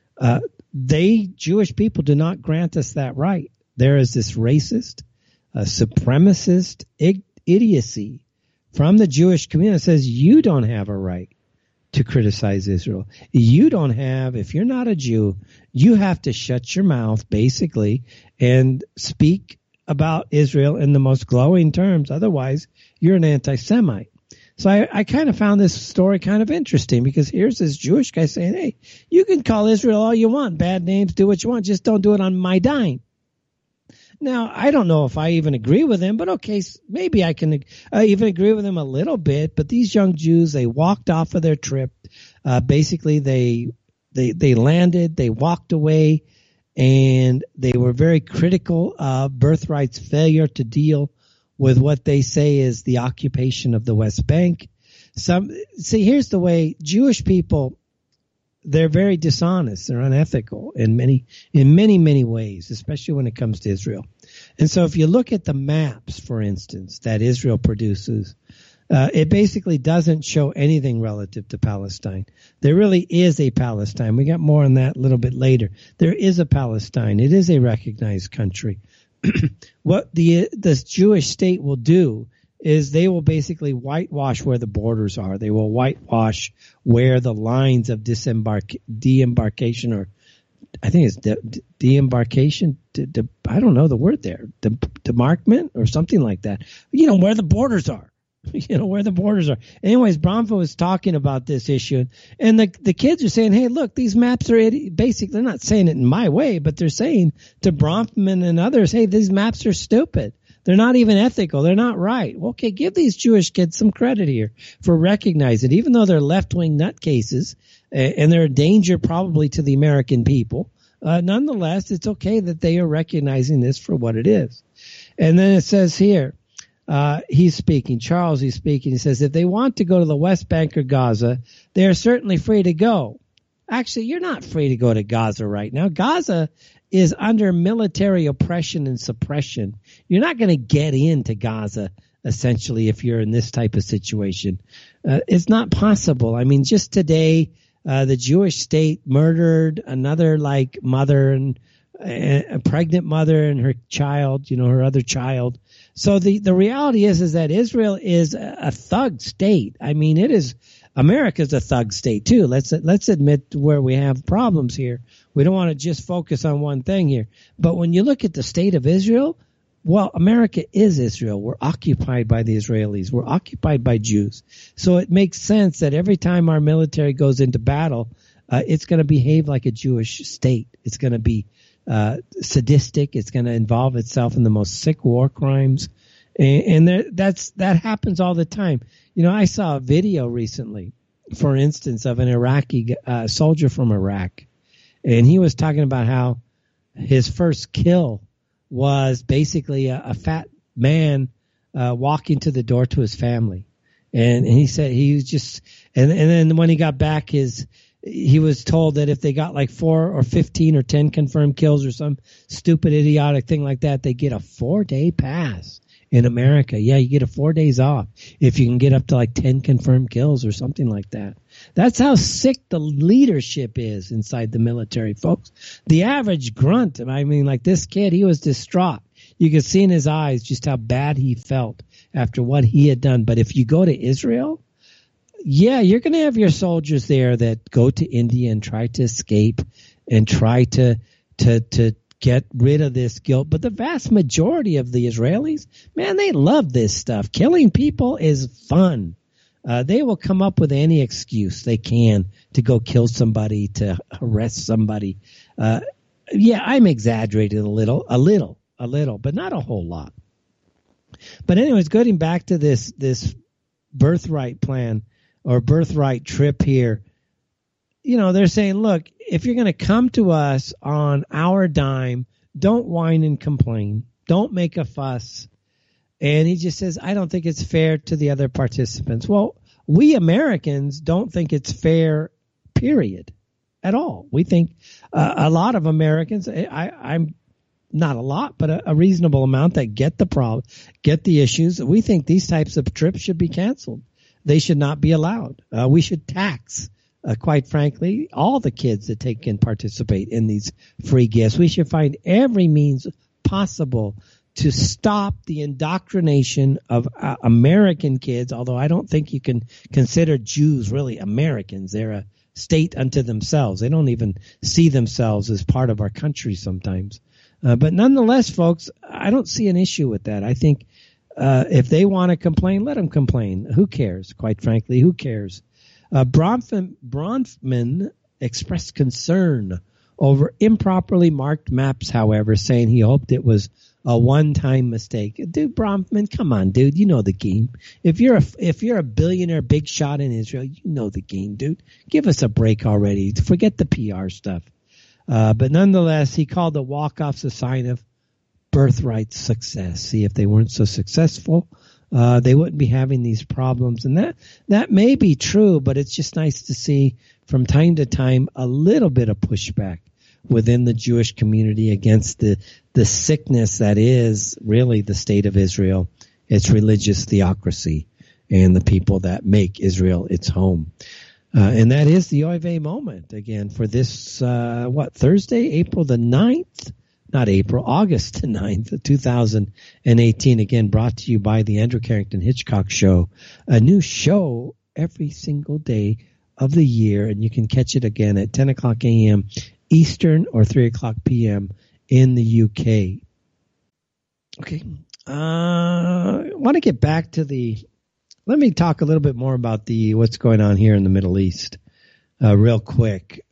Jewish people do not grant us that right. There is this racist, supremacist idiocy from the Jewish community that says you don't have a right to criticize Israel. You don't have, if you're not a Jew, you have to shut your mouth, basically, and speak about Israel in the most glowing terms. Otherwise, you're an anti-Semite. So I kind of found this story kind of interesting because here's this Jewish guy saying, hey, you can call Israel all you want, bad names, do what you want, just don't do it on my dime. Now, I don't know if I even agree with him, but okay, maybe I can even agree with him a little bit. But these young Jews, they walked off of their trip. Basically, they landed, they walked away, and they were very critical of Birthright's failure to deal with what they say is the occupation of the West Bank. See, here's the way Jewish people, they're very dishonest. They're unethical in many ways, especially when it comes to Israel. And so if you look at the maps, for instance, that Israel produces, it basically doesn't show anything relative to Palestine. There really is a Palestine. We got more on that a little bit later. There is a Palestine. It is a recognized country. What this Jewish state will do is they will basically whitewash where the borders are. They will whitewash where the lines of deembarkation, or I think it's deembarkation, I don't know the word there, demarkment or something like that. Where the borders are. Where the borders are. Anyways, Bronfman was talking about this issue, and the kids are saying, hey, look, these maps are basically, they're not saying it in my way, but they're saying to Bronfman and others, hey, these maps are stupid. They're not even ethical. They're not right. Okay, give these Jewish kids some credit here for recognizing, even though they're left-wing nutcases, and they're a danger probably to the American people, nonetheless, it's okay that they are recognizing this for what it is. And then it says here, he's speaking, Charles, he's speaking. He says, if they want to go to the West Bank or Gaza, they are certainly free to go. Actually, you're not free to go to Gaza right now. Gaza is under military oppression and suppression. You're not going to get into Gaza, essentially, if you're in this type of situation. It's not possible. I mean, just today, the Jewish state murdered another mother, and a pregnant mother and her child, her other child. So the reality is that Israel is a thug state. I mean, America's a thug state too. Let's admit where we have problems here. We don't want to just focus on one thing here. But when you look at the state of Israel, well, America is Israel. We're occupied by the Israelis. We're occupied by Jews. So it makes sense that every time our military goes into battle, it's going to behave like a Jewish state. It's going to be sadistic. It's going to involve itself in the most sick war crimes. And that happens all the time. I saw a video recently, for instance, of an Iraqi soldier from Iraq. And he was talking about how his first kill was basically a fat man walking to the door to his family. And he said he was just, and then when he got back, he was told that if they got like 4 or 15 or 10 confirmed kills or some stupid idiotic thing like that, they get a 4-day pass in America. Yeah, you get 4 days off if you can get up to like 10 confirmed kills or something like that. That's how sick the leadership is inside the military, folks. The average grunt, I mean, like this kid, he was distraught. You could see in his eyes just how bad he felt after what he had done. But if you go to Israel, yeah, you're going to have your soldiers there that go to India and try to escape and try to get rid of this guilt. But the vast majority of the Israelis, man, they love this stuff. Killing people is fun. They will come up with any excuse they can to go kill somebody, to arrest somebody. Yeah, I'm exaggerating a little, but not a whole lot. But anyways, getting back to this birthright plan or birthright trip here, you know, they're saying, look, if you're going to come to us on our dime, don't whine and complain. Don't make a fuss. And he just says, I don't think it's fair to the other participants. Well, we Americans don't think it's fair, period, at all. We think a lot of Americans, I'm not a lot, but a reasonable amount that get the problem, get the issues. We think these types of trips should be canceled. They should not be allowed. We should tax, quite frankly, all the kids that can participate in these free gifts. We should find every means possible to stop the indoctrination of American kids, although I don't think you can consider Jews really Americans. They're a state unto themselves. They don't even see themselves as part of our country sometimes. But nonetheless, folks, I don't see an issue with that. I think if they want to complain, let them complain. Who cares? Quite frankly, who cares? Bronfman expressed concern over improperly marked maps, however, saying he hoped it was a one-time mistake. Dude, Bronfman, come on, dude. You know the game. If you're a billionaire big shot in Israel, you know the game, dude. Give us a break already. Forget the PR stuff. But nonetheless, he called the walk-offs a sign of birthright success. See, if they weren't so successful, they wouldn't be having these problems. And that may be true, but it's just nice to see from time to time a little bit of pushback within the Jewish community against the sickness that is really the state of Israel, its religious theocracy, and the people that make Israel its home. And that is the Oy vey moment again for this, Thursday, April the 9th? Not April, August the 9th, 2018. Again, brought to you by the Andrew Carrington Hitchcock Show. A new show every single day of the year, and you can catch it again at 10 o'clock a.m. Eastern or 3 o'clock p.m. in the UK. Okay. I want to get back to let me talk a little bit more about what's going on here in the Middle East real quick.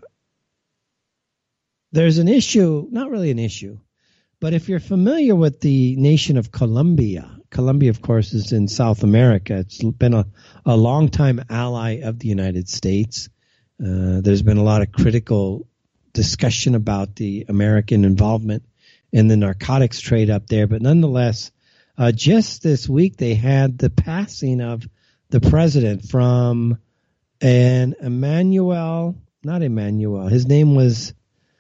There's an issue, not really an issue, but if you're familiar with the nation of Colombia, of course, is in South America. It's been a long-time ally of the United States. There's been a lot of critical discussion about the American involvement in the narcotics trade up there, but nonetheless, just this week they had the passing of the president from his name was,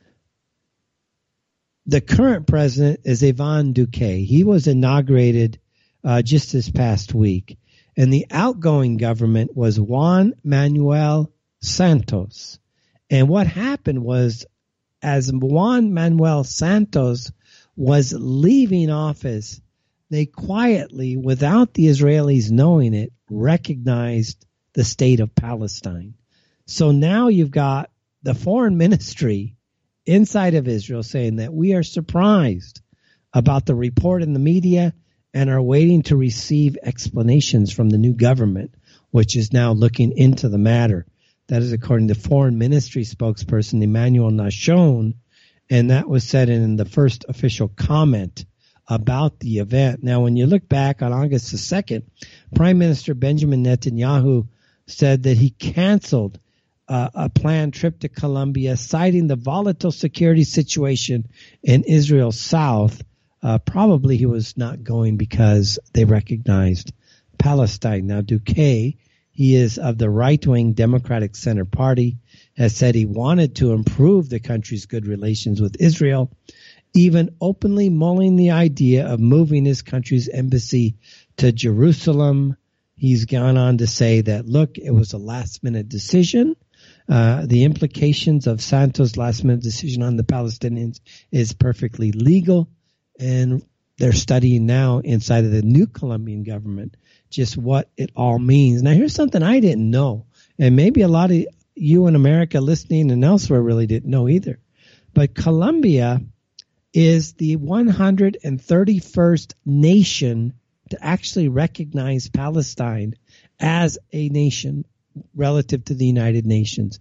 the current president is Ivan Duque. He was inaugurated just this past week, and the outgoing government was Juan Manuel Santos. And what happened was, as Juan Manuel Santos was leaving office, they quietly, without the Israelis knowing it, recognized the state of Palestine. So now you've got the foreign ministry inside of Israel saying that we are surprised about the report in the media and are waiting to receive explanations from the new government, which is now looking into the matter. That is according to Foreign Ministry spokesperson Emmanuel Nashon, and that was said in the first official comment about the event. Now, when you look back on August the 2nd, Prime Minister Benjamin Netanyahu said that he canceled a planned trip to Colombia, citing the volatile security situation in Israel's south. Probably he was not going because they recognized Palestine. Now, Duque, he is of the right-wing Democratic Center Party, has said he wanted to improve the country's good relations with Israel even openly mulling the idea of moving his country's embassy to Jerusalem. He's gone on to say that, look, it was a last-minute decision. The implications of Santos' last-minute decision on the Palestinians is perfectly legal, and they're studying now inside of the new Colombian government just what it all means. Now, here's something I didn't know, and maybe a lot of you in America listening and elsewhere really didn't know either. But Colombia is the 131st nation to actually recognize Palestine as a nation relative to the United Nations.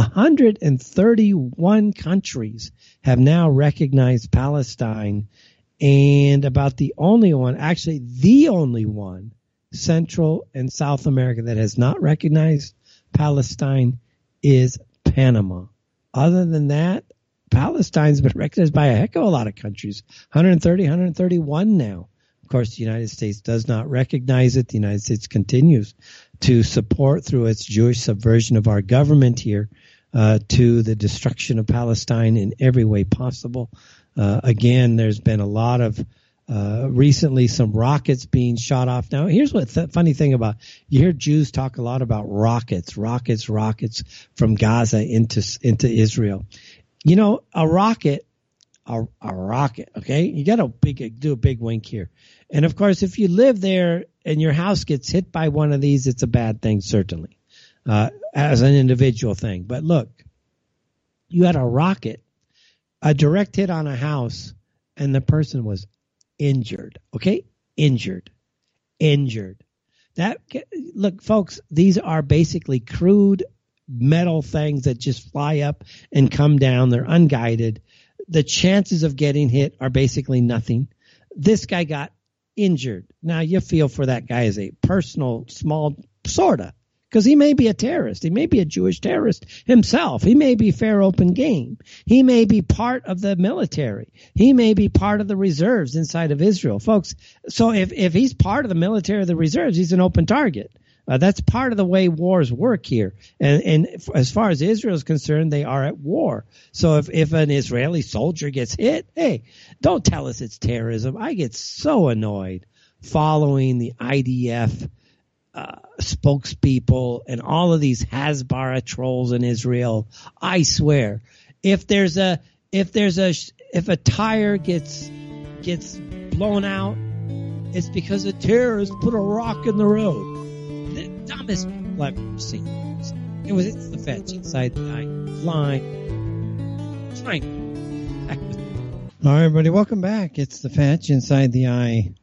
131 countries have now recognized Palestine, and about the only one, actually the only one, Central and South America that has not recognized Palestine is Panama. Other than that, Palestine's been recognized by a heck of a lot of countries, 130, 131 now. Of course, the United States does not recognize it. The United States continues to support through its Jewish subversion of our government here to the destruction of Palestine in every way possible. Again, there's been a lot of recently some rockets being shot off. Now, here's what the funny thing about, you hear Jews talk a lot about rockets from Gaza into Israel. You know, a rocket, okay? You got to do a big wink here. And of course, if you live there and your house gets hit by one of these, it's a bad thing, certainly, as an individual thing. But look, you had a rocket, a direct hit on a house, and the person was injured, okay? Injured. Look, folks, these are basically crude metal things that just fly up and come down. They're unguided. The chances of getting hit are basically nothing. This guy got injured. Now, you feel for that guy as a personal, small, sorta, because he may be a terrorist. He may be a Jewish terrorist himself. He may be fair open game. He may be part of the military. He may be part of the reserves inside of Israel. Folks, so if he's part of the military or the reserves, he's an open target. That's part of the way wars work here. And as far as Israel is concerned, they are at war. So if an Israeli soldier gets hit, hey, don't tell us it's terrorism. I get so annoyed following the IDF spokespeople and all of these Hasbara trolls in Israel. I swear, if a tire gets blown out, it's because a terrorist put a rock in the road. The dumbest people I've ever seen. It's the Fetch Inside the Eye Live. All right, everybody, welcome back. It's the Fetch Inside the Eye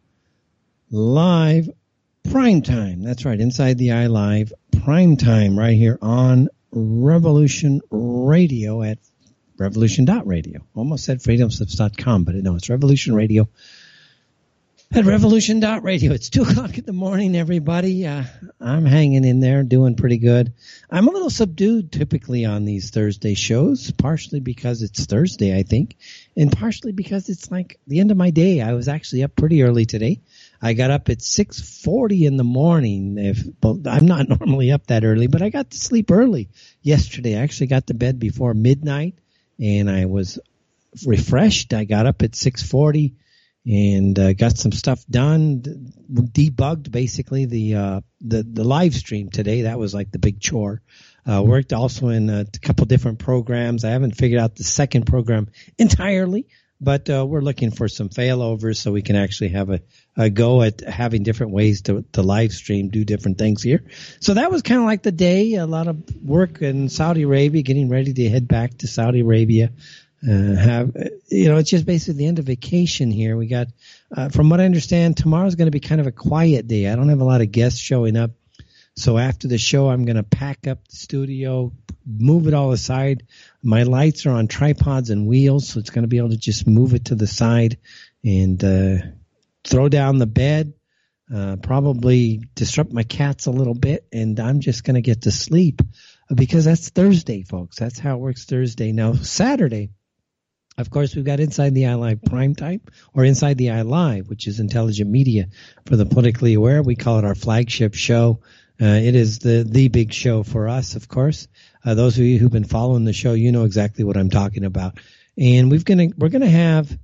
Live Prime Time. That's right, Inside the Eye Live Prime Time right here on Revolution Radio at revolution.radio. Almost said freedomslips.com, but no, it's Revolution Radio at revolution.radio. It's 2:00 in the morning, everybody. I'm hanging in there, doing pretty good. I'm a little subdued typically on these Thursday shows, partially because it's Thursday, I think, and partially because it's like the end of my day. I was actually up pretty early today. I got up at 6:40 in the morning. I'm not normally up that early, but I got to sleep early yesterday. I actually got to bed before midnight, and I was refreshed. I got up at 6:40. And got some stuff done, debugged basically the live stream today. That was like the big chore. Worked also in a couple different programs. I haven't figured out the second program entirely, but we're looking for some failovers so we can actually have a go at having different ways to live stream, do different things here. So that was kind of like the day. A lot of work in Saudi Arabia, getting ready to head back to Saudi Arabia. It's just basically the end of vacation here. We got, from what I understand, tomorrow's going to be kind of a quiet day. I don't have a lot of guests showing up. So after the show, I'm going to pack up the studio, move it all aside. My lights are on tripods and wheels, so it's going to be able to just move it to the side and throw down the bed, probably disrupt my cats a little bit, and I'm just going to get to sleep because that's Thursday, folks. That's how it works Thursday. Now, Saturday, of course, we've got Inside the Eye Live Prime Time, or Inside the Eye Live, which is intelligent media for the politically aware. We call it our flagship show. It is the big show for us, of course. Those of you who've been following the show, you know exactly what I'm talking about. And we're going to have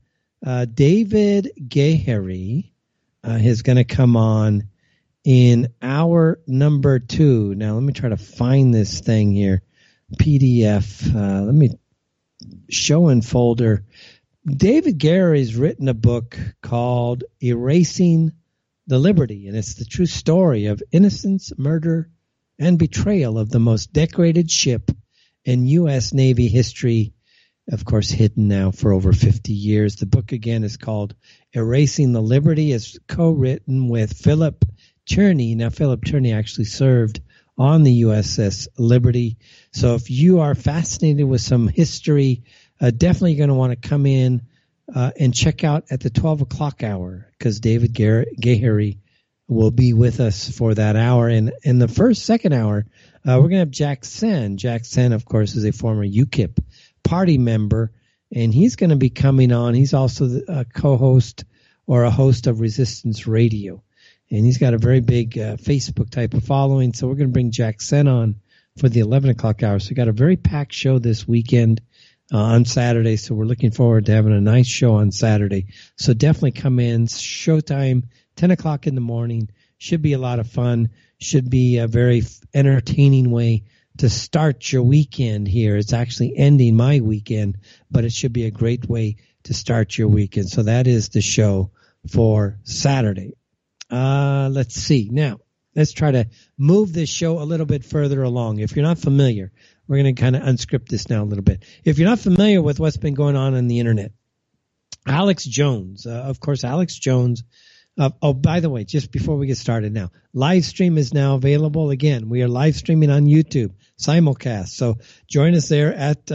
David Gehery is going to come on in hour number 2. Now, let me try to find this thing here. PDF. Let me show in folder. David Gehery's written a book called Erasing the Liberty, and it's the true story of innocence, murder, and betrayal of the most decorated ship in U.S. Navy history, of course, hidden now for over 50 years. The book, again, is called Erasing the Liberty. It's co-written with Philip Tierney. Now, Philip Tierney actually served on the USS Liberty. So if you are fascinated with some history, definitely going to want to come in and check out at the 12 o'clock hour, because David Gehery will be with us for that hour. And in the second hour, we're going to have Jack Sen. Jack Sen, of course, is a former UKIP party member, and he's going to be coming on. He's also a co-host or a host of Resistance Radio, and he's got a very big Facebook type of following. So we're going to bring Jack Sen on for the 11 o'clock hour. So we got a very packed show this weekend on Saturday. So we're looking forward to having a nice show on Saturday. So definitely come in. Showtime, 10 o'clock in the morning. Should be a lot of fun. Should be a very entertaining way to start your weekend here. It's actually ending my weekend, but it should be a great way to start your weekend. So that is the show for Saturday. Let's see. Now, let's try to move this show a little bit further along. If you're not familiar, we're going to kind of unscript this now a little bit. If you're not familiar with what's been going on the internet, Alex Jones, of course, Alex Jones. By the way, just before we get started now, live stream is now available. Again, we are live streaming on YouTube, simulcast. So join us there at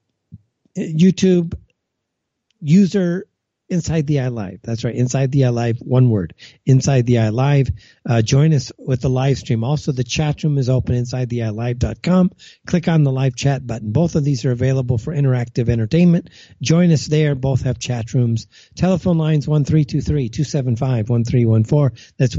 YouTube user Inside the Eye Live. That's right. Inside the Eye Live. One word. Inside the Eye Live. Join us with the live stream. Also, the chat room is open, InsideTheEyeLive.com. Click on the live chat button. Both of these are available for interactive entertainment. Join us there. Both have chat rooms. Telephone lines 1-323-275-1314. That's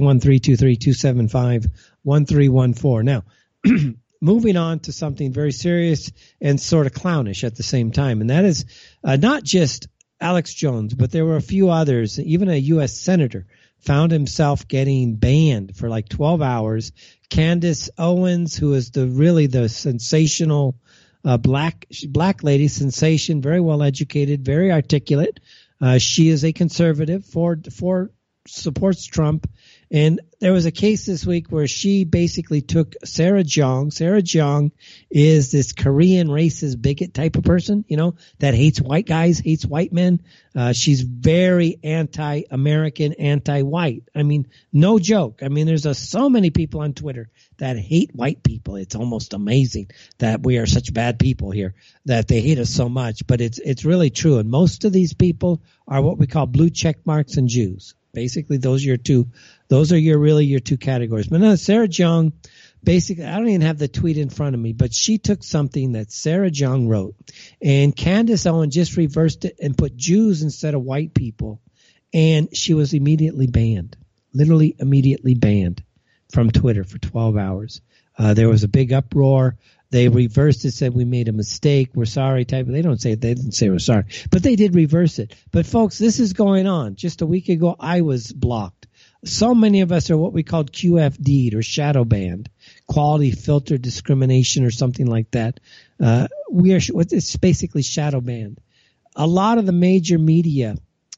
1-323-275-1314. Now, moving on to something very serious and sort of clownish at the same time, and that is not just Alex Jones, but there were a few others. Even a U.S. senator found himself getting banned for like 12 hours. Candace Owens, who is really the sensational black lady sensation, very well educated, very articulate. She is a conservative, supports Trump. And there was a case this week where she basically took Sarah Jeong. Sarah Jeong is this Korean racist bigot type of person, that hates white guys, hates white men. She's very anti-American, anti-white. I mean, no joke. I mean, there's so many people on Twitter that hate white people. It's almost amazing that we are such bad people here, that they hate us so much. But it's really true. And most of these people are what we call blue check marks and Jews. Basically, those are your two categories. But no, Sarah Jeong, basically, I don't even have the tweet in front of me, but she took something that Sarah Jeong wrote, and Candace Owens just reversed it and put Jews instead of white people, and she was immediately banned, literally immediately banned from Twitter for 12 hours. There was a big uproar. They reversed it, said we made a mistake, we're sorry type. They didn't say we're sorry, but they did reverse it. But folks, this is going on. Just a week ago, I was blocked. So many of us are what we called QFD'd or shadow banned, quality filter discrimination or something like that. It's basically shadow banned. A lot of the major media,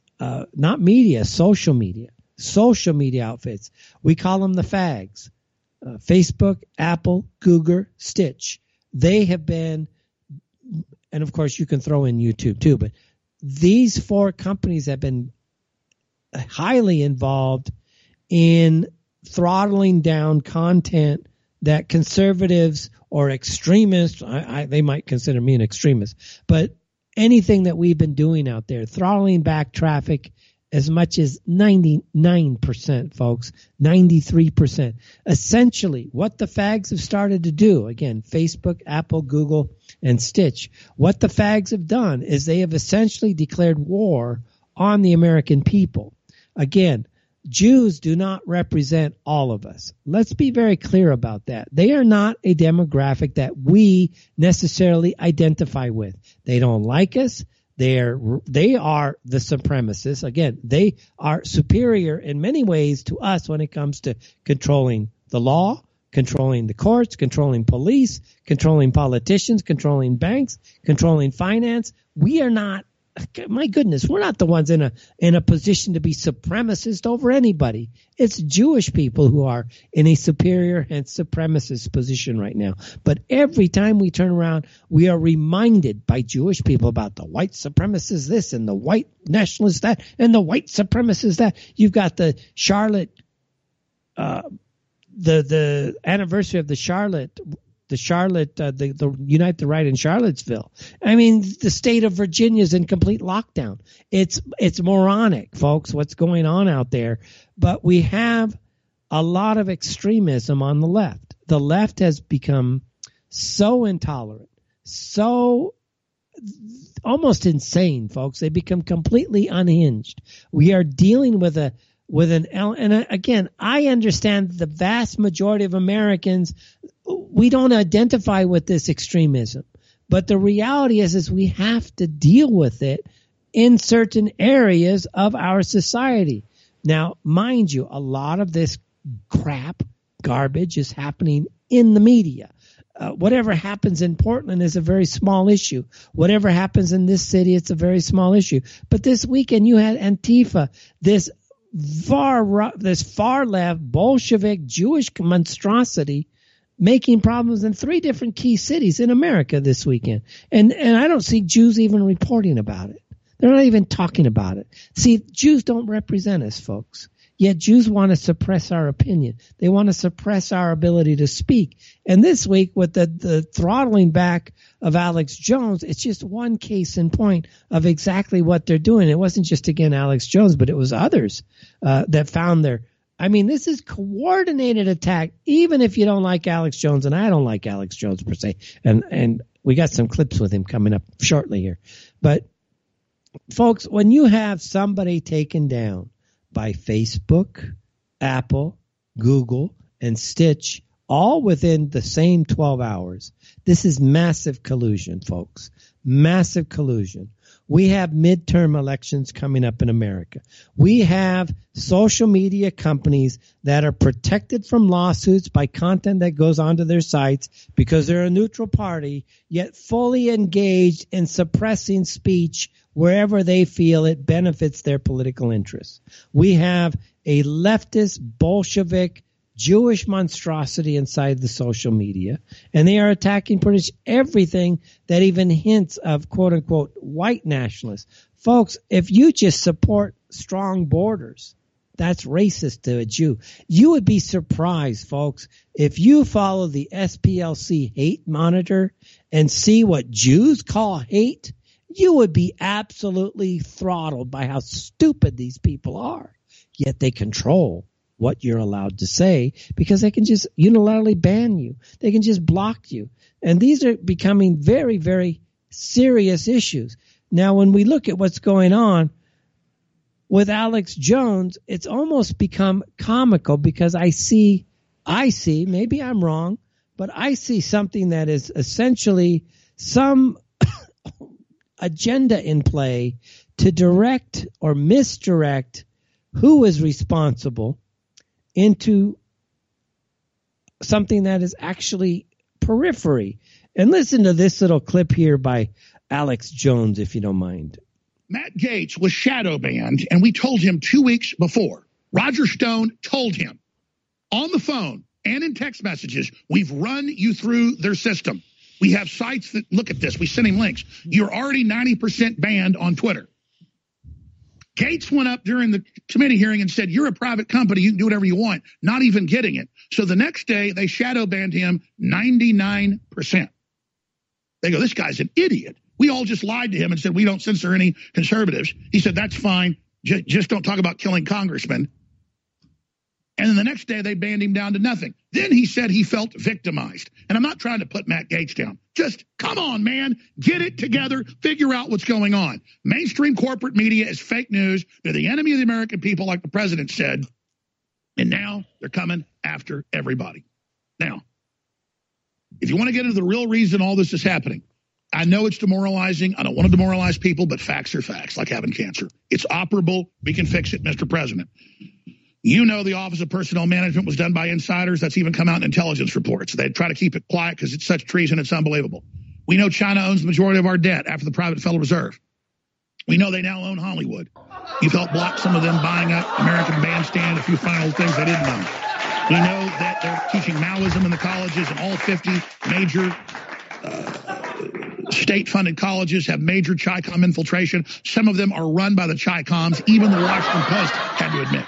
social media outfits, we call them the fags. Facebook, Apple, Google, Stitch. They have been, and of course you can throw in YouTube too, but these 4 companies have been highly involved in throttling down content that conservatives or extremists, they might consider me an extremist, but anything that we've been doing out there, throttling back traffic as much as 99%, folks, 93%. Essentially, what the fags have started to do, again, Facebook, Apple, Google, and Stitch, what the fags have done is they have essentially declared war on the American people. Again, Jews do not represent all of us. Let's be very clear about that. They are not a demographic that we necessarily identify with. They don't like us. They are the supremacists. Again, they are superior in many ways to us when it comes to controlling the law, controlling the courts, controlling police, controlling politicians, controlling banks, controlling finance. We are not, my goodness, we're not the ones in a position to be supremacist over anybody. It's Jewish people who are in a superior and supremacist position right now. But every time we turn around, we are reminded by Jewish people about the white supremacists this and the white nationalists that and the white supremacists that. You've got the Charlotte, the anniversary of the Unite the Right in Charlottesville. I mean, the state of Virginia is in complete lockdown. It's moronic, folks, what's going on out there. But we have a lot of extremism on the left. The left has become so intolerant, so almost insane, folks. They become completely unhinged. We are dealing with and again, I understand the vast majority of Americans, we don't identify with this extremism. But the reality is we have to deal with it in certain areas of our society. Now, mind you, a lot of this crap, garbage is happening in the media. Whatever happens in Portland is a very small issue. Whatever happens in this city, it's a very small issue. But this weekend you had Antifa, this far left Bolshevik Jewish monstrosity making problems in 3 different key cities in America this weekend. And I don't see Jews even reporting about it. They're not even talking about it. See, Jews don't represent us, folks. Yet Jews want to suppress our opinion. They want to suppress our ability to speak. And this week, with the throttling back of Alex Jones, it's just one case in point of exactly what they're doing. It wasn't just, again, Alex Jones, but it was others that found their – I mean, this is coordinated attack, even if you don't like Alex Jones, and I don't like Alex Jones per se. And we got some clips with him coming up shortly here. But, folks, when you have somebody taken down by Facebook, Apple, Google, and Stitch, all within the same 12 hours. This is massive collusion, folks. Massive collusion. We have midterm elections coming up in America. We have social media companies that are protected from lawsuits by content that goes onto their sites because they're a neutral party, yet fully engaged in suppressing speech wherever they feel it benefits their political interests. We have a leftist, Bolshevik, Jewish monstrosity inside the social media, and they are attacking pretty much everything that even hints of quote-unquote white nationalists. Folks, if you just support strong borders, that's racist to a Jew. You would be surprised, folks, if you follow the SPLC hate monitor and see what Jews call hate. You would be absolutely throttled by how stupid these people are. Yet they control what you're allowed to say because they can just unilaterally ban you. They can just block you. And these are becoming very, very serious issues. Now, when we look at what's going on with Alex Jones, it's almost become comical because I see, maybe I'm wrong, but I see something that is essentially some agenda in play to direct or misdirect who is responsible into something that is actually periphery. And listen to this little clip here by Alex Jones, if you don't mind. Matt Gaetz was shadow banned, and we told him 2 weeks before. Roger Stone told him on the phone and in text messages, we've run you through their system. We have sites that look at this. We send him links. You're already 90% banned on Twitter. Gaetz went up during the committee hearing and said, you're a private company. You can do whatever you want, not even getting it. So the next day, they shadow banned him 99%. They go, this guy's an idiot. We all just lied to him and said, we don't censor any conservatives. He said, that's fine. Just don't talk about killing congressmen. And then the next day, they banned him down to nothing. Then he said he felt victimized. And I'm not trying to put Matt Gaetz down. Just come on, man. Get it together. Figure out what's going on. Mainstream corporate media is fake news. They're the enemy of the American people, like the president said. And now they're coming after everybody. Now, if you want to get into the real reason all this is happening, I know it's demoralizing. I don't want to demoralize people, but facts are facts, like having cancer. It's operable. We can fix it, Mr. President. You know the Office of Personnel Management was done by insiders. That's even come out in intelligence reports. They try to keep it quiet because it's such treason, it's unbelievable. We know China owns the majority of our debt after the private Federal Reserve. We know they now own Hollywood. You've helped block some of them buying up American Bandstand, a few final things they didn't own. We know that they're teaching Maoism in the colleges, and all 50 major state-funded colleges have major Chi-Com infiltration. Some of them are run by the Chi-Coms. Even the Washington Post had to admit.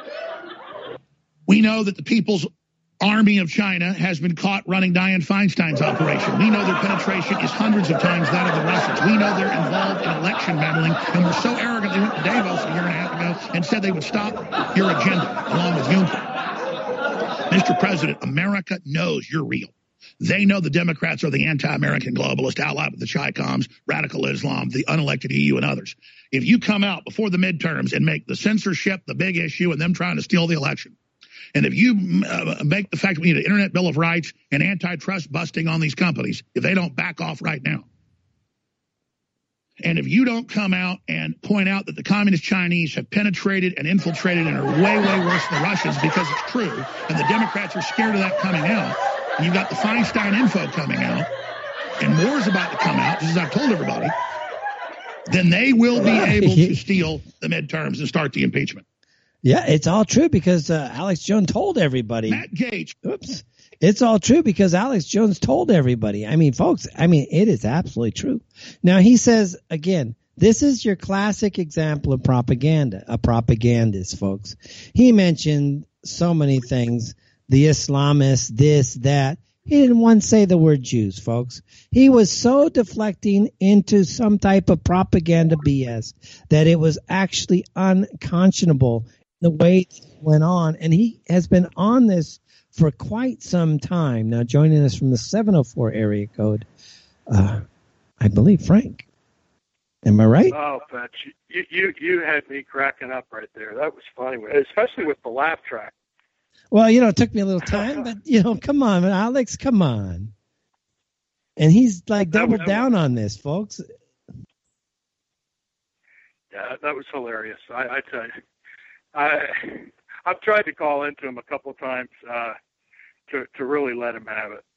We know that the People's Army of China has been caught running Dianne Feinstein's operation. We know their penetration is hundreds of times that of the Russians. We know they're involved in election meddling, and we're so arrogant they went to Davos a year and a half ago and said they would stop your agenda, along with Juncker. Mr. President, America knows you're real. They know the Democrats are the anti-American globalist allied with the Chi-Coms, radical Islam, the unelected EU, and others. If you come out before the midterms and make the censorship the big issue and them trying to steal the election, and if you make the fact that we need an Internet Bill of Rights and antitrust busting on these companies, if they don't back off right now, and if you don't come out and point out that the communist Chinese have penetrated and infiltrated and are way, way worse than the Russians because it's true, and the Democrats are scared of that coming out, and you've got the Feinstein info coming out, and more is about to come out, just as I've told everybody, then they will be able to steal the midterms and start the impeachment. Yeah, it's all true because Alex Jones told everybody. Matt Gaetz. Oops. It's all true because Alex Jones told everybody. I mean, folks, it is absolutely true. Now, he says, again, this is your classic example of propaganda, a propagandist, folks. He mentioned so many things, the Islamists, this, that. He didn't once say the word Jews, folks. He was so deflecting into some type of propaganda BS that it was actually unconscionable the way it went on. And he has been on this for quite some time. Now, joining us from the 704 area code, I believe Frank. Am I right? Oh, Pat, you had me cracking up right there. That was funny, especially with the laugh track. Well, it took me a little time, but, come on, Alex, come on. And he's like doubled down on this, folks. Yeah, that was hilarious. I tell you. I've tried to call into him a couple of times to really let him have it.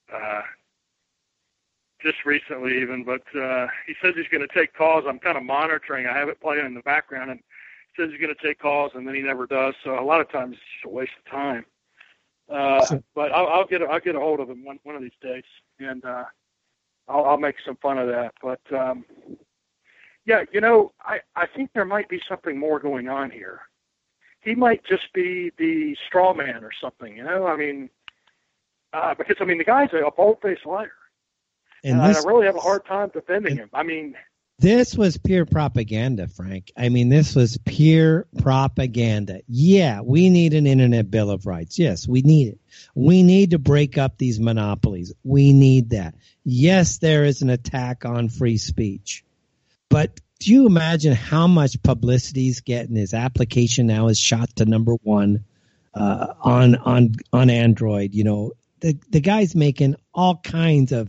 Just recently even, but he says he's going to take calls. I'm kind of monitoring. I have it playing in the background, and he says he's going to take calls, and then he never does. So a lot of times it's just a waste of time. But I'll get a hold of him one of these days, and I'll make some fun of that. But yeah, I think there might be something more going on here. He might just be the straw man or something, because the guy's a bold-faced liar. And I really have a hard time defending him. This was pure propaganda, Frank. This was pure propaganda. Yeah, we need an Internet Bill of Rights. Yes, we need it. We need to break up these monopolies. We need that. Yes, there is an attack on free speech. But do you imagine how much publicity he's getting? His application now is shot to #1 on Android. The guy's making all kinds of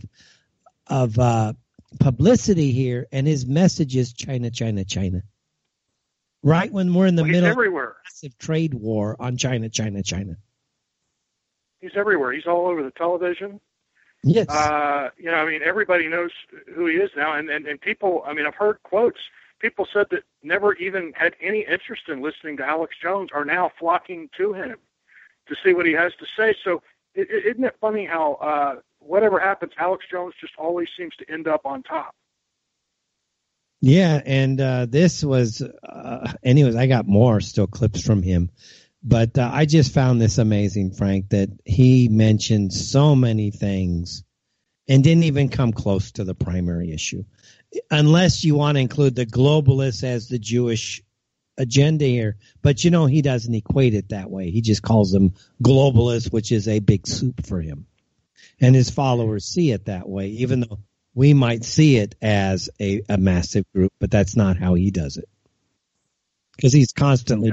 publicity here, and his message is China, China, China. Right when we're in the middle of a massive trade war on China, China, China. He's everywhere. He's all over the television. Yes. Everybody knows who he is now, and people, I've heard quotes. People said that never even had any interest in listening to Alex Jones are now flocking to him to see what he has to say. So isn't it funny how whatever happens, Alex Jones just always seems to end up on top? Yeah, and this was, anyways, I got more still clips from him. But I just found this amazing, Frank, that he mentioned so many things and didn't even come close to the primary issue. Unless you want to include the globalists as the Jewish agenda here. But, he doesn't equate it that way. He just calls them globalists, which is a big soup for him. And his followers see it that way, even though we might see it as a massive group. But that's not how he does it. Because he's constantly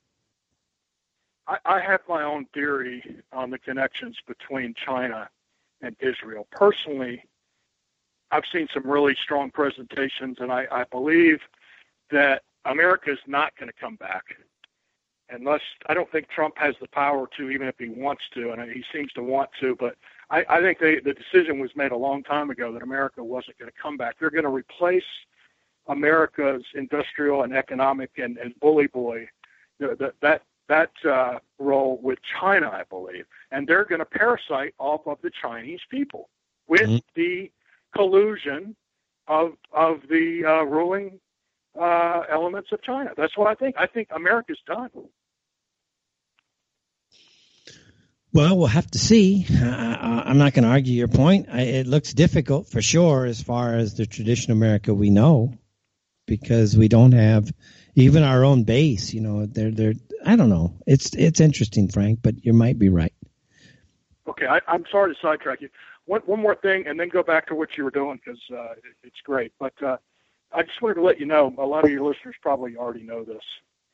I have my own theory on the connections between China and Israel. Personally, I've seen some really strong presentations, and I believe that America is not going to come back unless I don't think Trump has the power to, even if he wants to, and he seems to want to. But I think the decision was made a long time ago that America wasn't going to come back. They're going to replace America's industrial and economic and bully boy that role with China, I believe, and they're going to parasite off of the Chinese people with the collusion of the ruling elements of China. That's what I think. I think America's done. Well, we'll have to see. I'm not going to argue your point. It looks difficult for sure as far as the traditional America we know, because we don't have even our own base. You know, they're I don't know. It's interesting, Frank, but you might be right. Okay, I'm sorry to sidetrack you. One more thing, and then go back to what you were doing, because it's great. But I just wanted to let you know, a lot of your listeners probably already know this.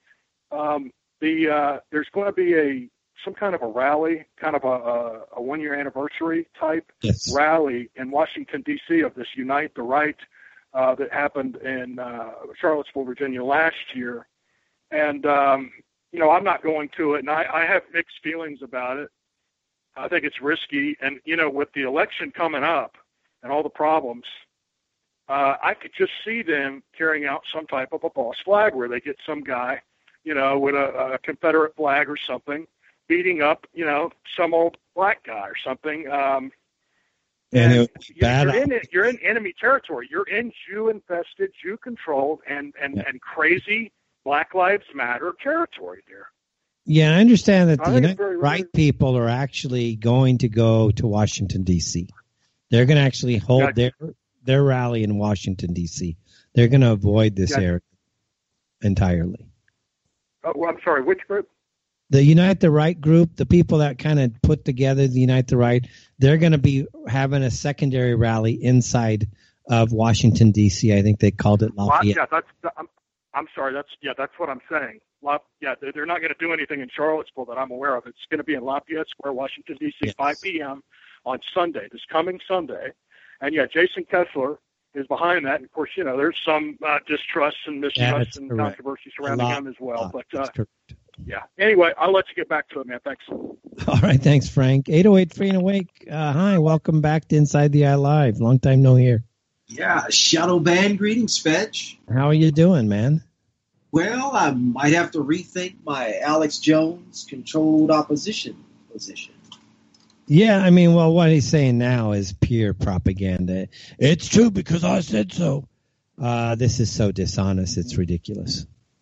There's going to be some kind of a rally, kind of a one-year anniversary type rally in Washington, D.C. of this Unite the Right that happened in Charlottesville, Virginia last year. And, I'm not going to it, and I have mixed feelings about it. I think it's risky. And, with the election coming up and all the problems, I could just see them carrying out some type of a false flag where they get some guy, with a Confederate flag or something, beating up, some old black guy or something. And you're in enemy territory. You're in Jew-infested, Jew-controlled, and crazy Black Lives Matter territory there. Yeah, I understand that the United Right people are actually going to go to Washington, D.C. They're going to actually hold their rally in Washington, D.C. They're going to avoid this area entirely. Well, I'm sorry, which group? The Unite the Right group, the people that kind of put together the Unite the Right, they're going to be having a secondary rally inside of Washington, D.C. I think they called it Lafayette. I'm sorry. That's what I'm saying. They're not going to do anything in Charlottesville that I'm aware of. It's going to be in Lafayette Square, Washington, D.C., 5 p.m. on Sunday, this coming Sunday. And, Jason Kessler is behind that. And, of course, there's some distrust and mistrust and controversy surrounding him as well. Yeah. Anyway, I'll let you get back to it, man. Thanks. All right. Thanks, Frank. 808 Free and Awake. Hi. Welcome back to Inside the Eye Live. Long time no hear. Yeah. Shadow Band. Greetings, Fetch. How are you doing, man? Well, I might have to rethink my Alex Jones controlled opposition position. Yeah, I mean, well, what he's saying now is pure propaganda. It's true because I said so. This is so dishonest. It's ridiculous.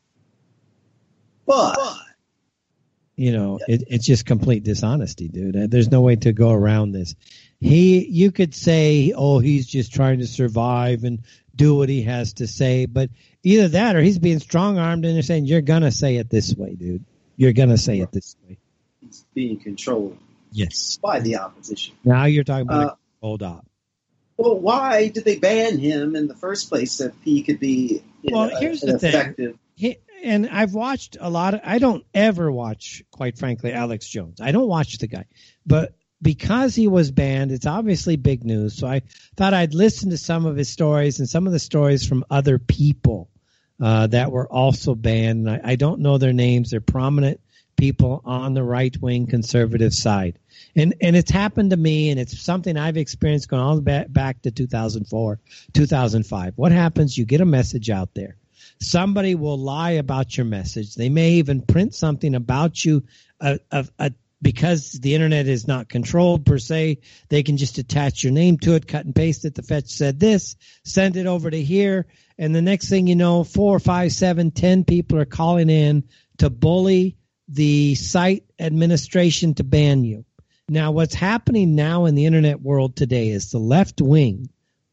But it's just complete dishonesty, dude. There's no way to go around this. You could say, oh, he's just trying to survive and do what he has to say, but either that or he's being strong-armed and they're saying, you're going to say it this way, dude. You're going to say it this way. He's being controlled. Yes. By the opposition. Now you're talking about a controlled op. Well, why did they ban him in the first place if he could be here's the effective thing. And I've watched a lot I don't ever watch, quite frankly, Alex Jones. I don't watch the guy. But because he was banned, it's obviously big news. So I thought I'd listen to some of his stories and some of the stories from other people that were also banned. And I don't know their names. They're prominent people on the right-wing conservative side. And it's happened to me, and it's something I've experienced going all the back to 2004, 2005. What happens? You get a message out there. Somebody will lie about your message. They may even print something about you because the internet is not controlled per se. They can just attach your name to it, cut and paste it. The Fetch said this, send it over to here. And the next thing you know, 4, 5, 7, 10 people are calling in to bully the site administration to ban you. Now, what's happening now in the internet world today is the left wing,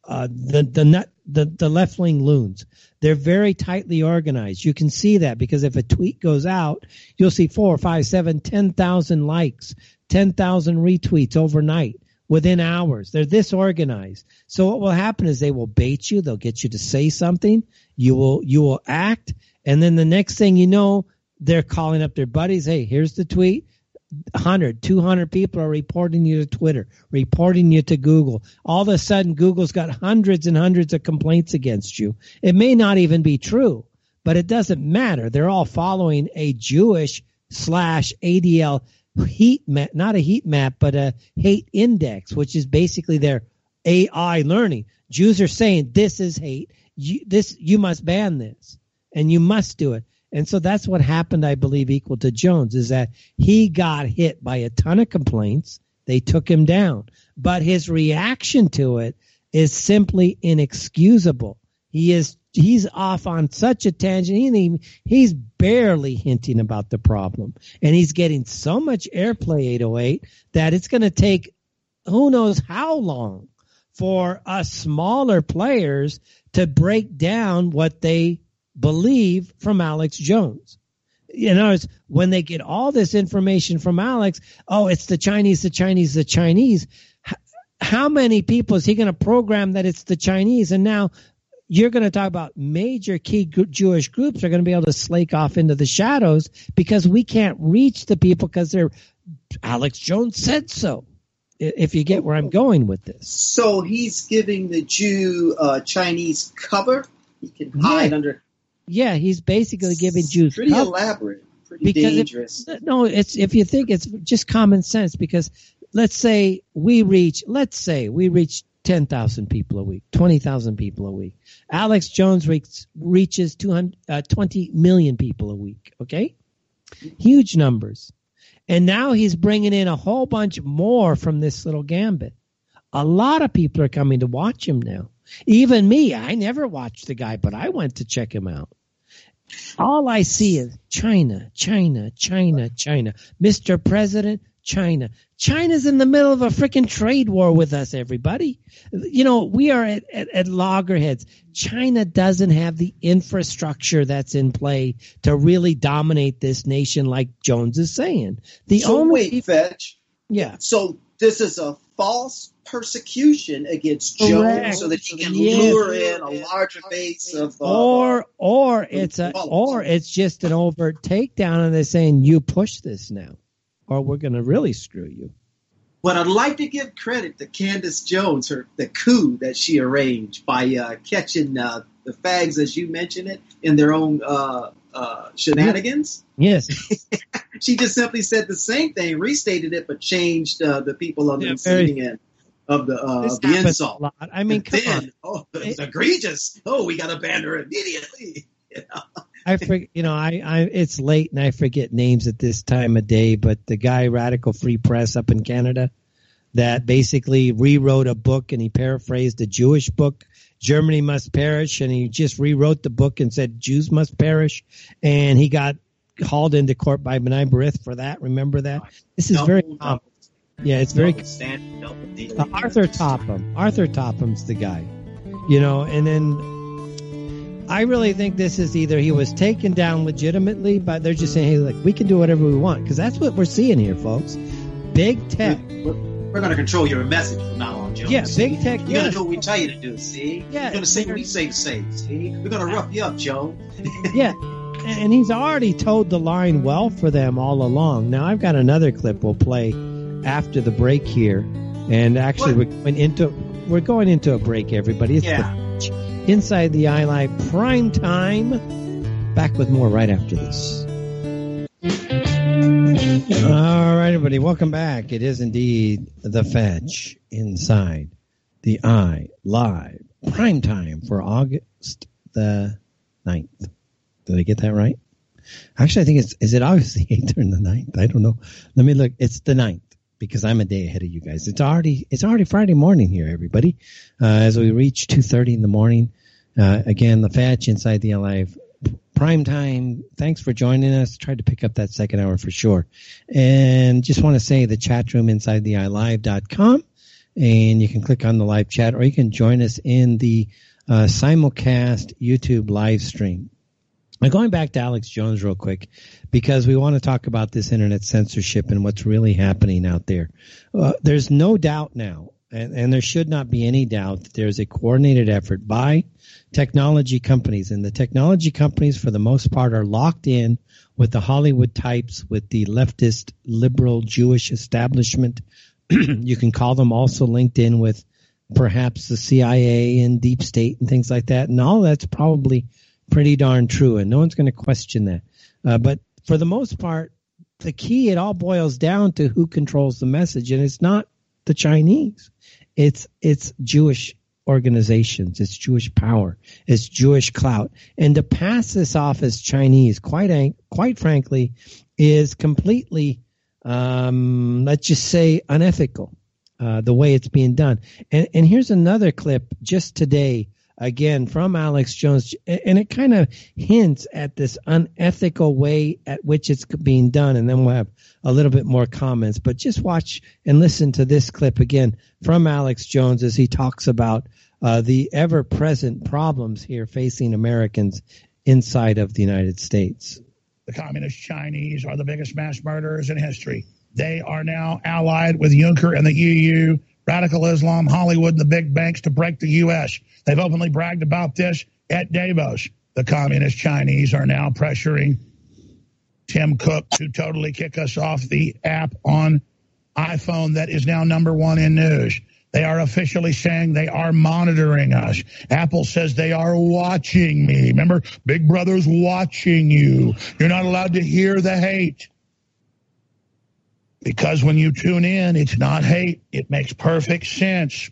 the left wing loons. They're very tightly organized. You can see that because if a tweet goes out, you'll see 4, 5, 7, 10,000 likes, 10,000 retweets overnight within hours. They're this organized. So what will happen is they will bait you. They'll get you to say something. You will act. And then the next thing you know, they're calling up their buddies. Hey, here's the tweet. 100, 200 people are reporting you to Twitter, reporting you to Google. All of a sudden, Google's got hundreds and hundreds of complaints against you. It may not even be true, but it doesn't matter. They're all following a Jewish/ADL heat map, not a heat map, but a hate index, which is basically their AI learning. Jews are saying this is hate. You must ban this, and you must do it. And so that's what happened, I believe, equal to Jones, is that he got hit by a ton of complaints. They took him down. But his reaction to it is simply inexcusable. He's off on such a tangent. He's barely hinting about the problem. And he's getting so much airplay, 808, that it's going to take who knows how long for us smaller players to break down what they believe from Alex Jones. In other words, when they get all this information from Alex, oh, it's the Chinese, the Chinese, the Chinese. How many people is he going to program that it's the Chinese? And now you're going to talk about major key Jewish groups are going to be able to slake off into the shadows because we can't reach the people because Alex Jones said so. If you get where I'm going with this. So he's giving the Jew Chinese cover. He can hide under. Yeah, he's basically giving Jews pretty cover. Elaborate, pretty dangerous. If you think it's just common sense, because let's say we reach 10,000 people a week, 20,000 people a week. Alex Jones reaches 20 million people a week. Okay, huge numbers. And now he's bringing in a whole bunch more from this little gambit. A lot of people are coming to watch him now. Even me, I never watched the guy, but I went to check him out. All I see is China, China, China, China. Mr. President, China. China's in the middle of a freaking trade war with us, everybody. You know, we are at loggerheads. China doesn't have the infrastructure that's in play to really dominate this nation like Jones is saying. Fetch. Yeah. So this is a false persecution against Jones so that he can lure in a larger base of or it's just an overt takedown and they're saying you push this now or we're going to really screw you. But I'd like to give credit to Candace Jones, the coup that she arranged by catching the fags, as you mentioned it, in their own shenanigans. Yes. She just simply said the same thing, restated it, but changed the people on the receiving end of the insult. A lot. I mean, come on. Oh, it's egregious. Oh, we got to ban her immediately. You know? I forget, it's late and I forget names at this time of day, but the guy, Radical Free Press up in Canada, that basically rewrote a book and he paraphrased a Jewish book, Germany Must Perish, and he just rewrote the book and said Jews must perish, and he got hauled into court by B'nai B'rith for that. Remember that? This is very common. Yeah, it's very Arthur Topham. Arthur Topham's the guy. And then I really think this is either he was taken down legitimately, but they're just saying, hey, look, we can do whatever we want, because that's what we're seeing here, folks. Big tech. We're going to control your message from now on, Joe. Yeah, big tech. You're going to do what we tell you to do, see? Yeah, you're going to say what we say to say, see? We're going to rough you up, Joe. Yeah, and he's already towed the line well for them all along. Now, I've got another clip we'll play after the break here, and actually we're going into a break, everybody. It's the Inside the Eye Live Prime Time. Back with more right after this. All right, everybody, welcome back. It is indeed the Fetch Inside the Eye Live Prime Time for August the 9th. Did I get that right? Actually, I think is it August the 8th or the 9th? I don't know. Let me look. It's the 9th because I'm a day ahead of you guys. It's already Friday morning here, everybody. As we reach 2:30 in the morning. Again, the Fetch Inside the Eye Live Prime Time. Thanks for joining us. Tried to pick up that second hour for sure. And just want to say the chat room InsideTheEyeLive.com, and you can click on the live chat, or you can join us in the simulcast YouTube live stream. Now, going back to Alex Jones real quick, because we want to talk about this internet censorship and what's really happening out there. There's no doubt now, and there should not be any doubt, that there's a coordinated effort by technology companies, and the technology companies for the most part are locked in with the Hollywood types, with the leftist, liberal, Jewish establishment. You can call them also linked in with perhaps the CIA and deep state and things like that. And all that's probably pretty darn true, and no one's going to question that. But for the most part, the key, it all boils down to who controls the message, and it's not the Chinese. It's Jewish organizations. It's Jewish power. It's Jewish clout. And to pass this off as Chinese, quite frankly, is completely, let's just say, unethical, the way it's being done. And here's another clip just today, again, from Alex Jones, and it kind of hints at this unethical way at which it's being done, and then we'll have a little bit more comments. But just watch and listen to this clip again from Alex Jones as he talks about the ever-present problems here facing Americans inside of the United States. The communist Chinese are the biggest mass murderers in history. They are now allied with Juncker and the EU, radical Islam, Hollywood, and the big banks to break the U.S. They've openly bragged about this at Davos. The communist Chinese are now pressuring Tim Cook to totally kick us off the app on iPhone that is now #1 in news. They are officially saying they are monitoring us. Apple says they are watching me. Remember, Big Brother's watching you. You're not allowed to hear the hate. Because when you tune in, it's not hate. It makes perfect sense.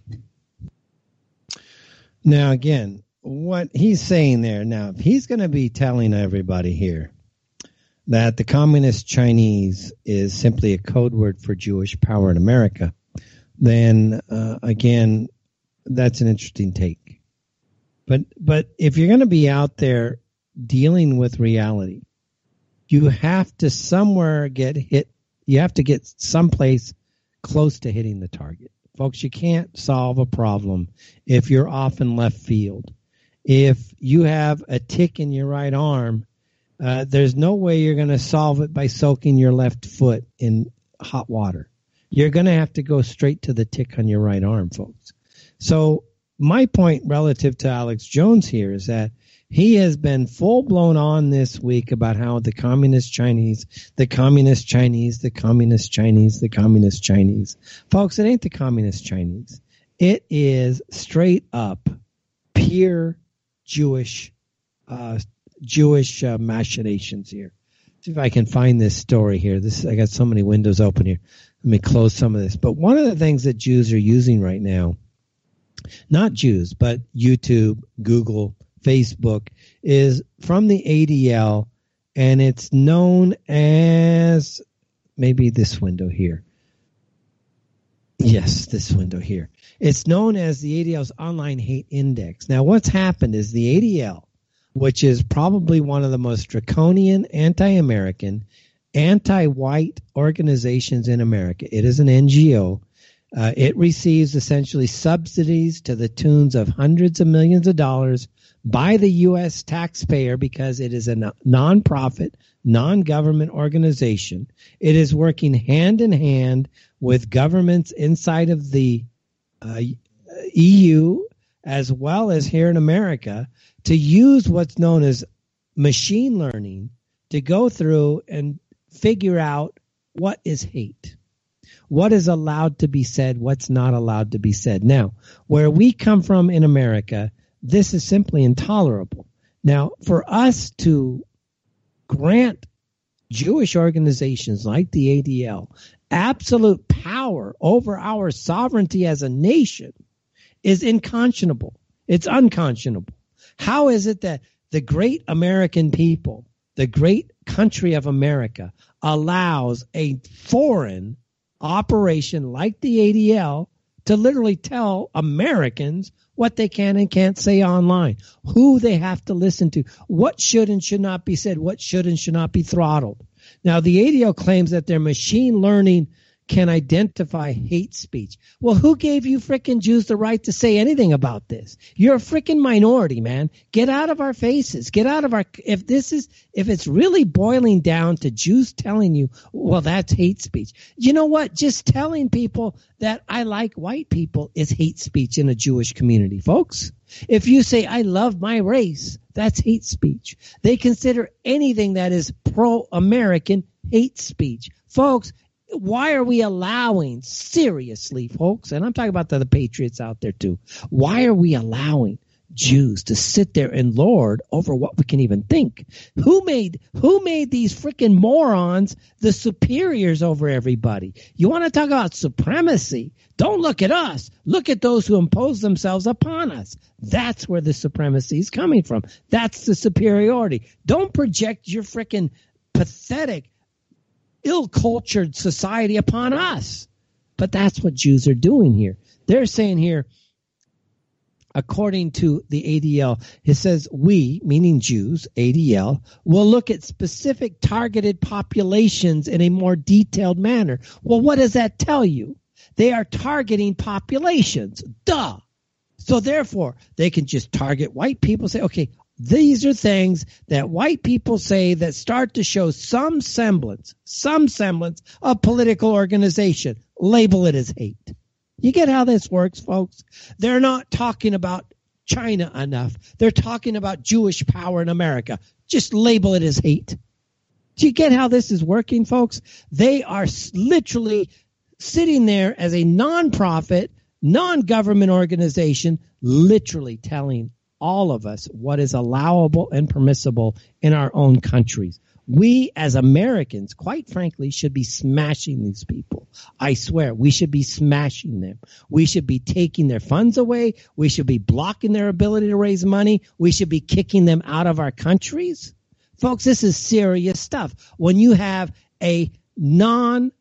Now, again, what he's saying there, now, if he's going to be telling everybody here that the communist Chinese is simply a code word for Jewish power in America, then, again, that's an interesting take. But if you're going to be out there dealing with reality, you have to somewhere get hit. You have to get someplace close to hitting the target. Folks, you can't solve a problem if you're off in left field. If you have a tick in your right arm, there's no way you're going to solve it by soaking your left foot in hot water. You're going to have to go straight to the tick on your right arm, folks. So my point relative to Alex Jones here is that he has been full-blown on this week about how the communist Chinese, the communist Chinese, the communist Chinese, the communist Chinese. Folks, it ain't the communist Chinese. It is straight up pure Jewish machinations here. See if I can find this story here. I got so many windows open here. Let me close some of this. But one of the things that Jews are using right now, not Jews, but YouTube, Google, Facebook, is from the ADL, and it's known as maybe this window here. Yes, this window here. It's known as the ADL's Online Hate Index. Now, what's happened is the ADL, which is probably one of the most draconian, anti-American, anti-white organizations in America. It is an NGO. It receives essentially subsidies to the tunes of hundreds of millions of dollars by the U.S. taxpayer because it is a nonprofit, non-government organization. It is working hand in hand with governments inside of the EU as well as here in America to use what's known as machine learning to go through and figure out what is hate. What is allowed to be said, what's not allowed to be said. Now, where we come from in America, this is simply intolerable. Now, for us to grant Jewish organizations like the ADL absolute power over our sovereignty as a nation is unconscionable. It's unconscionable. How is it that the great American people, the great country of America, allows a foreign operation like the ADL to literally tell Americans what they can and can't say online, who they have to listen to, what should and should not be said, what should and should not be throttled? Now, the ADL claims that their machine learning can identify hate speech. Well, who gave you frickin' Jews the right to say anything about this? You're a frickin' minority, man. Get out of our faces. Get out of our, if it's really boiling down to Jews telling you, well, that's hate speech. You know what? Just telling people that I like white people is hate speech in a Jewish community, folks. If you say, I love my race, that's hate speech. They consider anything that is pro-American hate speech. Folks, why are we allowing, seriously, folks, and I'm talking about the patriots out there too, why are we allowing Jews to sit there and lord over what we can even think? Who made these freaking morons the superiors over everybody? You want to talk about supremacy? Don't look at us. Look at those who impose themselves upon us. That's where the supremacy is coming from. That's the superiority. Don't project your freaking pathetic, ill-cultured society upon us. But that's what Jews are doing here. They're saying here, according to the ADL, it says we, meaning Jews, ADL, will look at specific targeted populations in a more detailed manner. Well, what does that tell you? They are targeting populations. Duh. So therefore, they can just target white people, say, okay, these are things that white people say that start to show some semblance of political organization. Label it as hate. You get how this works, folks? They're not talking about China enough. They're talking about Jewish power in America. Just label it as hate. Do you get how this is working, folks? They are literally sitting there as a nonprofit, non-government organization, literally telling all of us what is allowable and permissible in our own countries. We as Americans, quite frankly, should be smashing these people. I swear, we should be smashing them. We should be taking their funds away. We should be blocking their ability to raise money. We should be kicking them out of our countries. Folks, this is serious stuff. When you have a non-government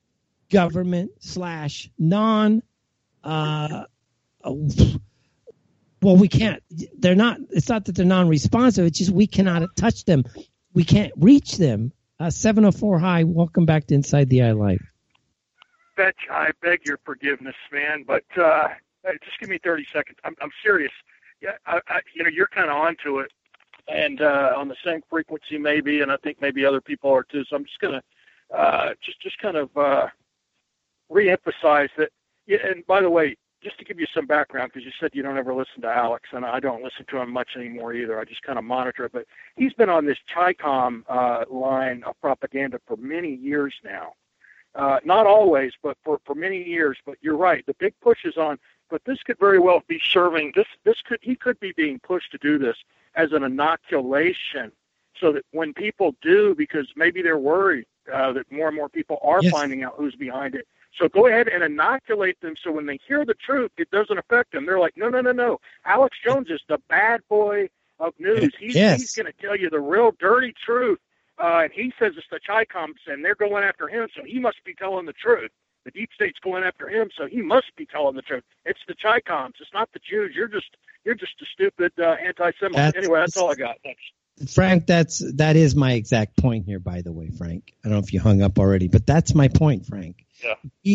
well, we can't, they're not, it's not that they're non-responsive, it's just we cannot touch them. We can't reach them. 704, hi, welcome back to Inside the Eye Life. Fetch, I beg your forgiveness, man, but just give me 30 seconds. I'm serious. Yeah, you're kind of onto it, and on the same frequency maybe, and I think maybe other people are too, so I'm just going to just kind of re-emphasize that. Yeah, and by the way, just to give you some background, because you said you don't ever listen to Alex, and I don't listen to him much anymore either. I just kind of monitor it. But he's been on this Chi-Com line of propaganda for many years now. Not always, but for many years. But you're right. The big push is on. But this could very well be serving. He could be being pushed to do this as an inoculation, so that when people do, because maybe they're worried that more and more people are finding out who's behind it. So go ahead and inoculate them so when they hear the truth, it doesn't affect them. They're like, no. Alex Jones is the bad boy of news. He's going to tell you the real dirty truth. And he says it's the Chi-Coms, and they're going after him, so he must be telling the truth. The deep state's going after him, so he must be telling the truth. It's the Chi-Coms. It's not the Jews. You're just a stupid anti-Semite. Anyway, that's all I got. Thanks. Frank, that is my exact point here, by the way, Frank. I don't know if you hung up already, but that's my point, Frank. Yeah.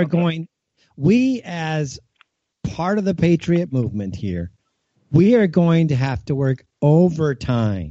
We as part of the Patriot movement here, we are going to have to work overtime,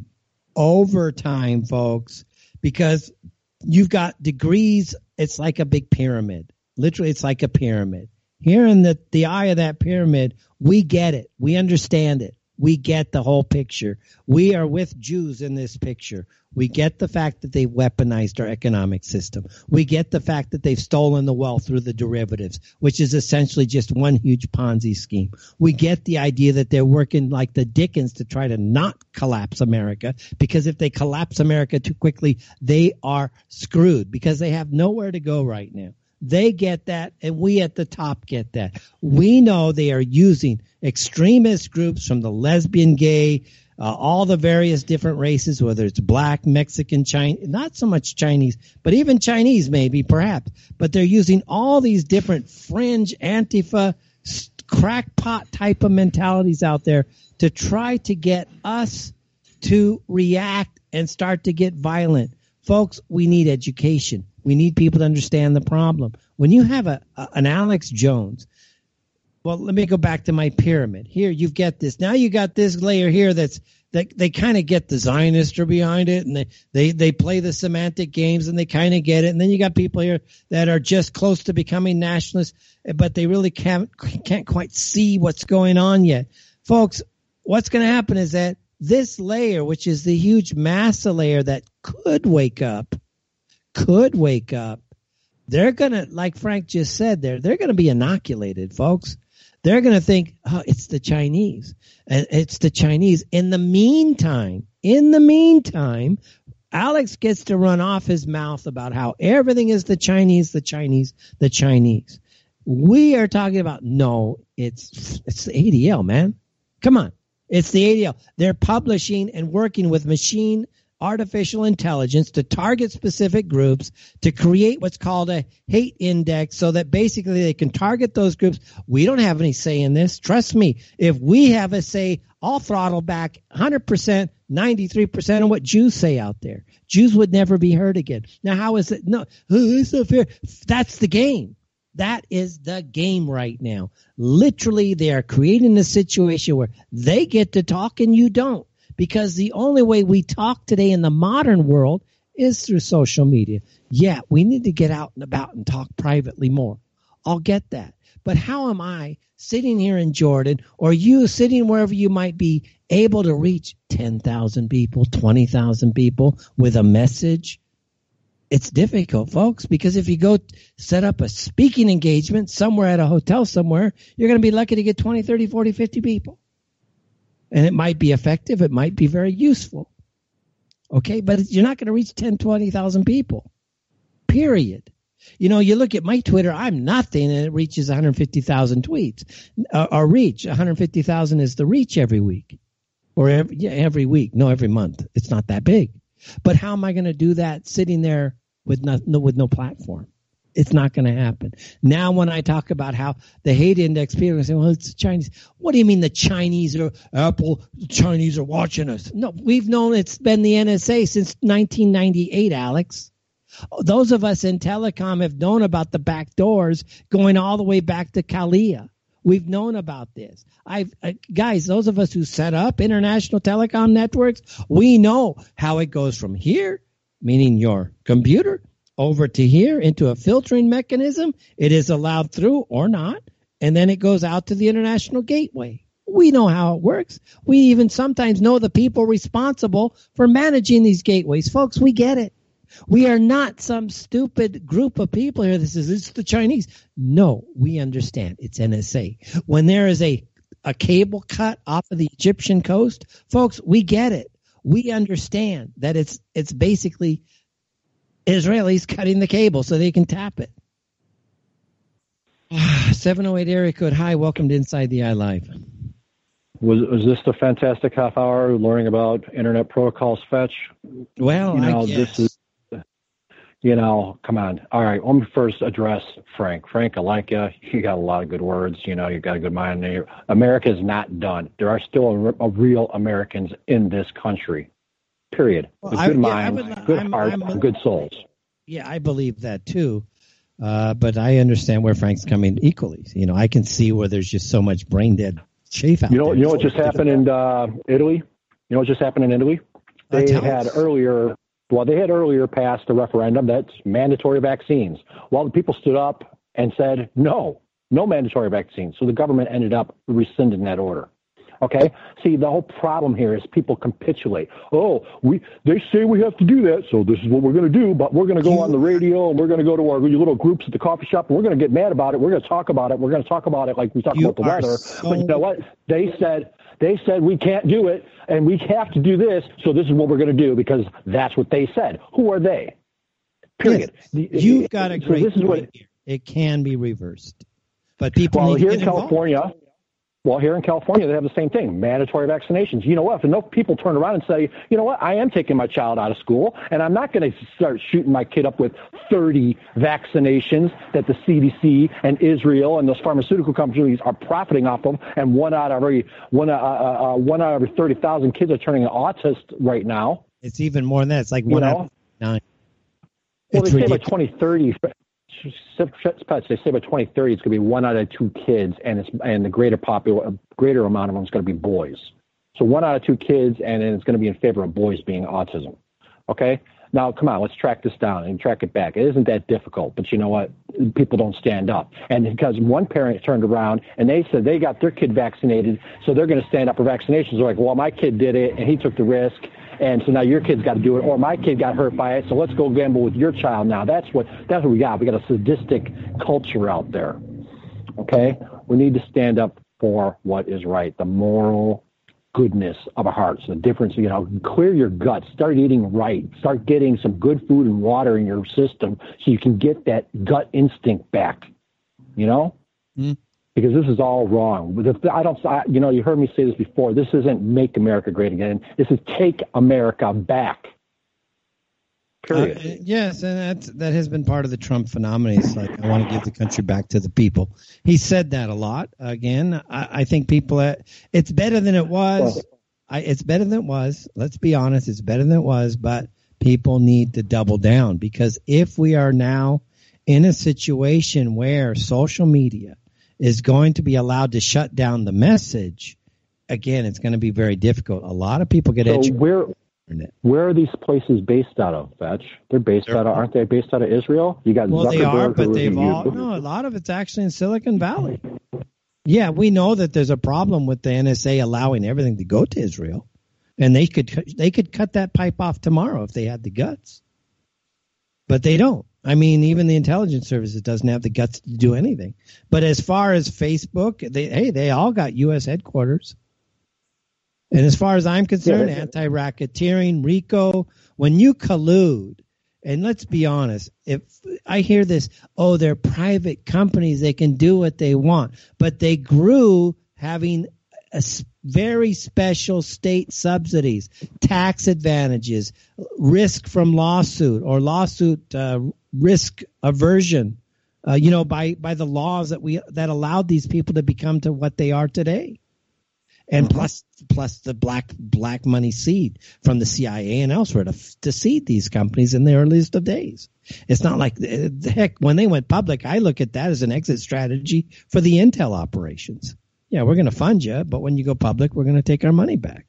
folks, because you've got degrees. It's like a big pyramid. Literally, it's like a pyramid. Here in the eye of that pyramid, we get it. We understand it. We get the whole picture. We are with Jews in this picture. We get the fact that they've weaponized our economic system. We get the fact that they've stolen the wealth through the derivatives, which is essentially just one huge Ponzi scheme. We get the idea that they're working like the Dickens to try to not collapse America, because if they collapse America too quickly, they are screwed because they have nowhere to go right now. They get that, and we at the top get that. We know they are using extremist groups from the lesbian, gay, all the various different races, whether it's black, Mexican, Chinese, not so much Chinese, but even Chinese maybe, perhaps. But they're using all these different fringe, Antifa, crackpot type of mentalities out there to try to get us to react and start to get violent. Folks, we need education. We need people to understand the problem. when you have an Alex Jones, well, let me go back to my pyramid. Here, you've got this. Now you got this layer here that they kind of get the Zionists are behind it, and they play the semantic games, and they kind of get it. And then you got people here that are just close to becoming nationalists, but they really can't quite see what's going on yet. Folks, what's going to happen is that this layer, which is the huge massa layer that could wake up, they're going to, like Frank just said there, they're going to be inoculated, folks. They're going to think, oh, it's the Chinese. And it's the Chinese. In the meantime, Alex gets to run off his mouth about how everything is the Chinese. We are talking about, no, it's the ADL, man. Come on. It's the ADL. They're publishing and working with artificial intelligence to target specific groups, to create what's called a hate index, so that basically they can target those groups. We don't have any say in this. Trust me, if we have a say, I'll throttle back 100%, 93% of what Jews say out there. Jews would never be heard again. Now, how is it? No, it's not fair. That's the game. That is the game right now. Literally, they are creating a situation where they get to talk and you don't. Because the only way we talk today in the modern world is through social media. Yeah, we need to get out and about and talk privately more. I'll get that. But how am I sitting here in Jordan, or you sitting wherever you might be, able to reach 10,000 people, 20,000 people with a message? It's difficult, folks, because if you go set up a speaking engagement somewhere at a hotel somewhere, you're going to be lucky to get 20, 30, 40, 50 people. And it might be effective. It might be very useful. Okay, but you're not going to reach 10, 20,000 people, period. You know, you look at my Twitter, I'm nothing, and it reaches 150,000 tweets. Or reach, 150,000 is the reach every week. Or every week. No, every month. It's not that big. But how am I going to do that sitting there with no platform? It's not going to happen. Now, when I talk about how the hate index, people are saying, well, it's the Chinese. What do you mean the Chinese are Chinese are watching us? No, we've known it's been the NSA since 1998, Alex. Those of us in telecom have known about the back doors going all the way back to Kalia. We've known about this. Guys, those of us who set up international telecom networks, we know how it goes from here, meaning your computer, over to here into a filtering mechanism. It is allowed through or not, and then it goes out to the international gateway. We know how it works. We even sometimes know the people responsible for managing these gateways. Folks, we get it. We are not some stupid group of people here that says it's the Chinese. No, we understand. It's NSA. When there is a cable cut off of the Egyptian coast, folks, we get it. We understand that it's basically Israelis cutting the cable so they can tap it. 708 area code. Hi, welcome to Inside the Eye Live. Was this the fantastic half hour learning about internet protocols fetch? Well, I guess. This is, come on. All right, let me first address Frank. Frank, I like you. You got a lot of good words. You got a good mind. America is not done. There are still real Americans in this country. Period. With good minds, good hearts, and good souls. Yeah, I believe that too. But I understand where Frank's coming equally. I can see where there's just so much brain dead chafe out there. You know what just happened in Italy? They had earlier passed a referendum that's mandatory vaccines. Well, the people stood up and said no mandatory vaccines. So the government ended up rescinding that order. Okay. See, the whole problem here is people capitulate. They say we have to do that, so this is what we're going to do. But we're going to go on the radio and we're going to go to our little groups at the coffee shop and we're going to get mad about it. We're going to talk about it. We're going to talk about it like we talk about the weather. But you know what? They said we can't do it and we have to do this. So this is what we're going to do because that's what they said. Who are they? Period. Yes, you've got a great point here. It can be reversed, but people need to get involved. Well, here in California, they have the same thing, mandatory vaccinations. You know what? If enough people turn around and say, you know what, I am taking my child out of school, and I'm not going to start shooting my kid up with 30 vaccinations that the CDC and Israel and those pharmaceutical companies are profiting off of, and one out of every 30,000 kids are turning autistic right now. It's even more than that. It's like 1 out of 9. Well, they say by 2030. they say by 2030 it's going to be 1 out of 2 kids, and the greater amount of them is going to be boys. So 1 out of 2 kids, and then it's going to be in favor of boys being autism. Okay? Now, come on, let's track this down and track it back. It isn't that difficult, but you know what? People don't stand up. And because one parent turned around and they said they got their kid vaccinated, so they're going to stand up for vaccinations. They're like, well, my kid did it, and he took the risk, and so now your kid's got to do it, or my kid got hurt by it, so let's go gamble with your child now. That's what we got. We got a sadistic culture out there. Okay? We need to stand up for what is right, the moral goodness of our hearts, the difference, clear your guts, start eating right, start getting some good food and water in your system so you can get that gut instinct back, because this is all wrong. You heard me say this before, this isn't make America great again, this is take America back. Period. Yes, and that has been part of the Trump phenomenon. It's like, I want to give the country back to the people. He said that a lot. Again, I think people, it's better than it was. It's better than it was. Let's be honest, it's better than it was, but people need to double down, because if we are now in a situation where social media is going to be allowed to shut down the message, again, it's going to be very difficult. A lot of people get educated. Where are these places based out of, Fetch? Aren't they based out of Israel? You got Zuckerberg, they are, but a lot of it's actually in Silicon Valley. Yeah, we know that there's a problem with the NSA allowing everything to go to Israel, and they could cut that pipe off tomorrow if they had the guts, but they don't. I mean, even the intelligence services doesn't have the guts to do anything. But as far as Facebook, they all got U.S. headquarters. And as far as I'm concerned, anti-racketeering, RICO, when you collude, and let's be honest, if I hear this, they're private companies, they can do what they want, but they grew having a very special state subsidies, tax advantages, risk from lawsuit or lawsuit risk aversion, by the laws that allowed these people to become to what they are today. And plus the black money seed from the CIA and elsewhere to seed these companies in the earliest of days. It's not like, heck, when they went public, I look at that as an exit strategy for the intel operations. Yeah, we're going to fund you, but when you go public, we're going to take our money back.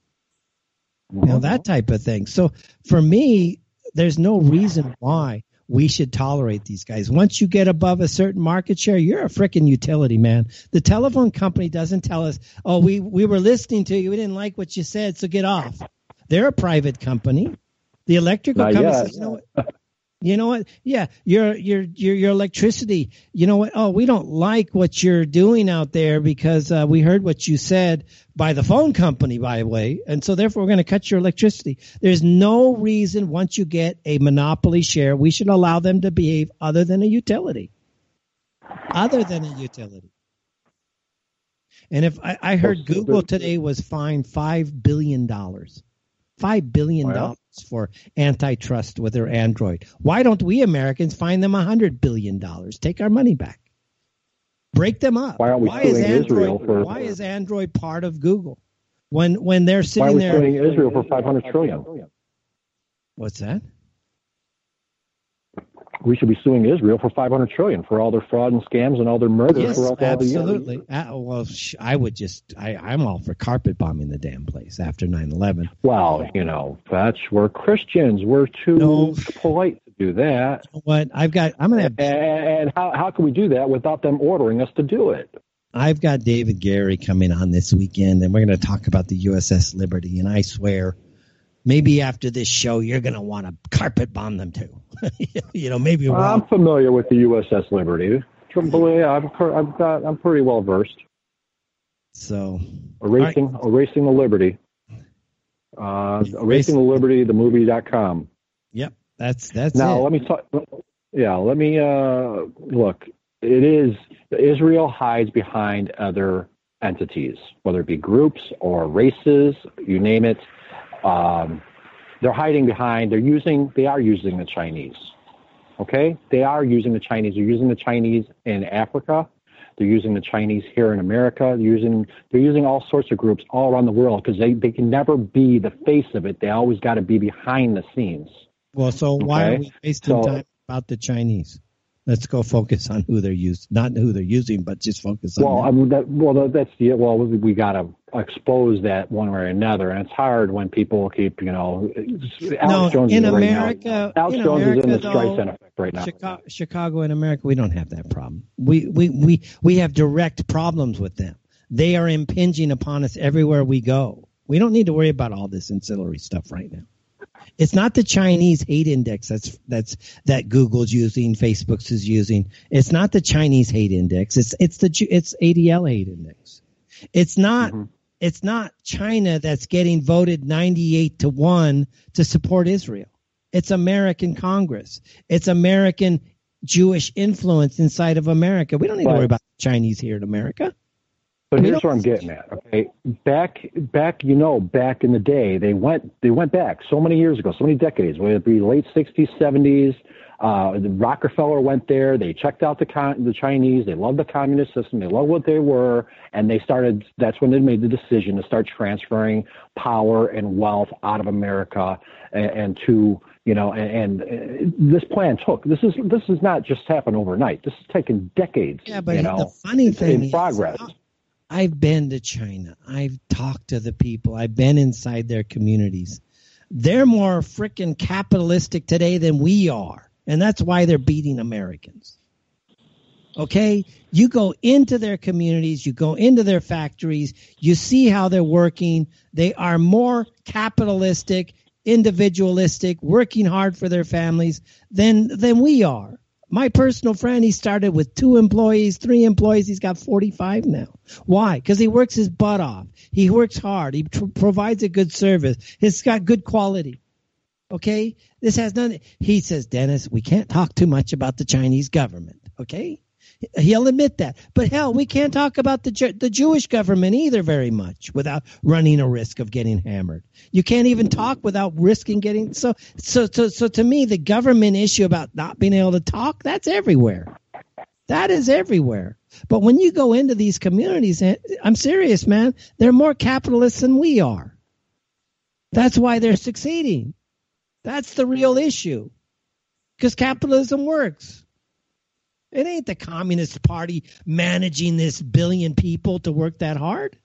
That type of thing. So for me, there's no reason why we should tolerate these guys. Once you get above a certain market share, you're a frickin' utility, man. The telephone company doesn't tell us, we were listening to you, we didn't like what you said, so get off. They're a private company. The electrical company says, you know what? Yeah, your electricity. You know what? We don't like what you're doing out there because we heard what you said by the phone company, by the way, and so therefore we're going to cut your electricity. There's no reason once you get a monopoly share, we should allow them to behave other than a utility. And if I heard Google today was fined $5 billion. $5 billion for antitrust with their Android. Why don't we Americans find them $100 billion? Take our money back. Break them up. Why aren't we suing Israel for? Why is Android part of Google? When they're sitting there. Why are we suing Israel for $500 trillion? What's that? We should be suing Israel for $500 trillion for all their fraud and scams and all their murder. Yes, throughout all the years. Absolutely. I'm all for carpet bombing the damn place after 9/11. Well, Fetch, we're Christians. We're too polite to do that. You know what? I'm going to have. And how can we do that without them ordering us to do it? I've got David Gary coming on this weekend, and we're going to talk about the USS Liberty. And I swear, maybe after this show, you're going to want to carpet bomb them too. Maybe. I'm familiar with the USS Liberty. I'm pretty well versed. So, erasing the Liberty. Erasing the Liberty, the movie.com. Yep, that's now, it. Let me talk. Yeah, let me look. It is Israel hides behind other entities, whether it be groups or races, you name it. They're hiding behind. They are using the Chinese. Okay, they are using the Chinese. They're using the Chinese in Africa. They're using the Chinese here in America. They're using all sorts of groups all around the world because they can never be the face of it. They always got to be behind the scenes. Well, so why are we wasting time about the Chinese? Let's go focus on who they're using, not who they're using, but just focus on. We got to expose that one way or another, and it's hard when people keep, Alex Jones in is America. Alex Jones is in the Streisand effect right now. Chicago in America, we don't have that problem. We have direct problems with them. They are impinging upon us everywhere we go. We don't need to worry about all this ancillary stuff right now. It's not the Chinese hate index that Google's using, Facebook's is using. It's not the Chinese hate index. It's ADL hate index. It's not China that's getting voted 98-1 to support Israel. It's American Congress. It's American Jewish influence inside of America. We don't need to worry about the Chinese here in America. But here's what I'm getting at. Okay, back in the day, they went back so many years ago, so many decades, whether it be late 60s, 70s. The Rockefeller went there. They checked out the Chinese. They loved the communist system. They loved what they were, and they started. That's when they made the decision to start transferring power and wealth out of America and to. And this plan took. This is not just happened overnight. This has taken decades. Yeah, but the funny thing is, progress. I've been to China. I've talked to the people. I've been inside their communities. They're more freaking capitalistic today than we are. And that's why they're beating Americans. Okay? You go into their communities. You go into their factories. You see how they're working. They are more capitalistic, individualistic, working hard for their families than we are. My personal friend, he started with 2 employees, 3 employees. He's got 45 now. Why? Because he works his butt off. He works hard. He provides a good service. It's got good quality. Okay? This has nothing. He says, Dennis, we can't talk too much about the Chinese government. Okay? He'll admit that. But hell, we can't talk about the Jewish government either very much without running a risk of getting hammered. You can't even talk without risking getting so to me, the government issue about not being able to talk, that's everywhere. That is everywhere. But when you go into these communities, I'm serious, man, they're more capitalists than we are. That's why they're succeeding. That's the real issue. Because capitalism works. It ain't the Communist Party managing this billion people to work that hard.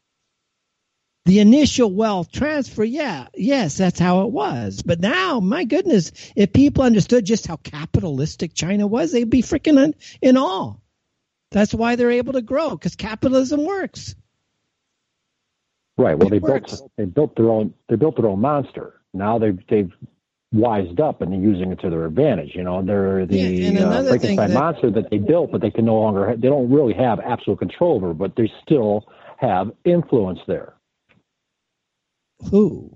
The initial wealth transfer, yes, that's how it was. But now, my goodness, if people understood just how capitalistic China was, they'd be freaking in awe. That's why they're able to grow, because capitalism works. Right. Well, they built their own monster. Now they've wised up and they're using it to their advantage. They're the Frankenstein monster that they built, but they can no longer. They don't really have absolute control over, but they still have influence there. Who?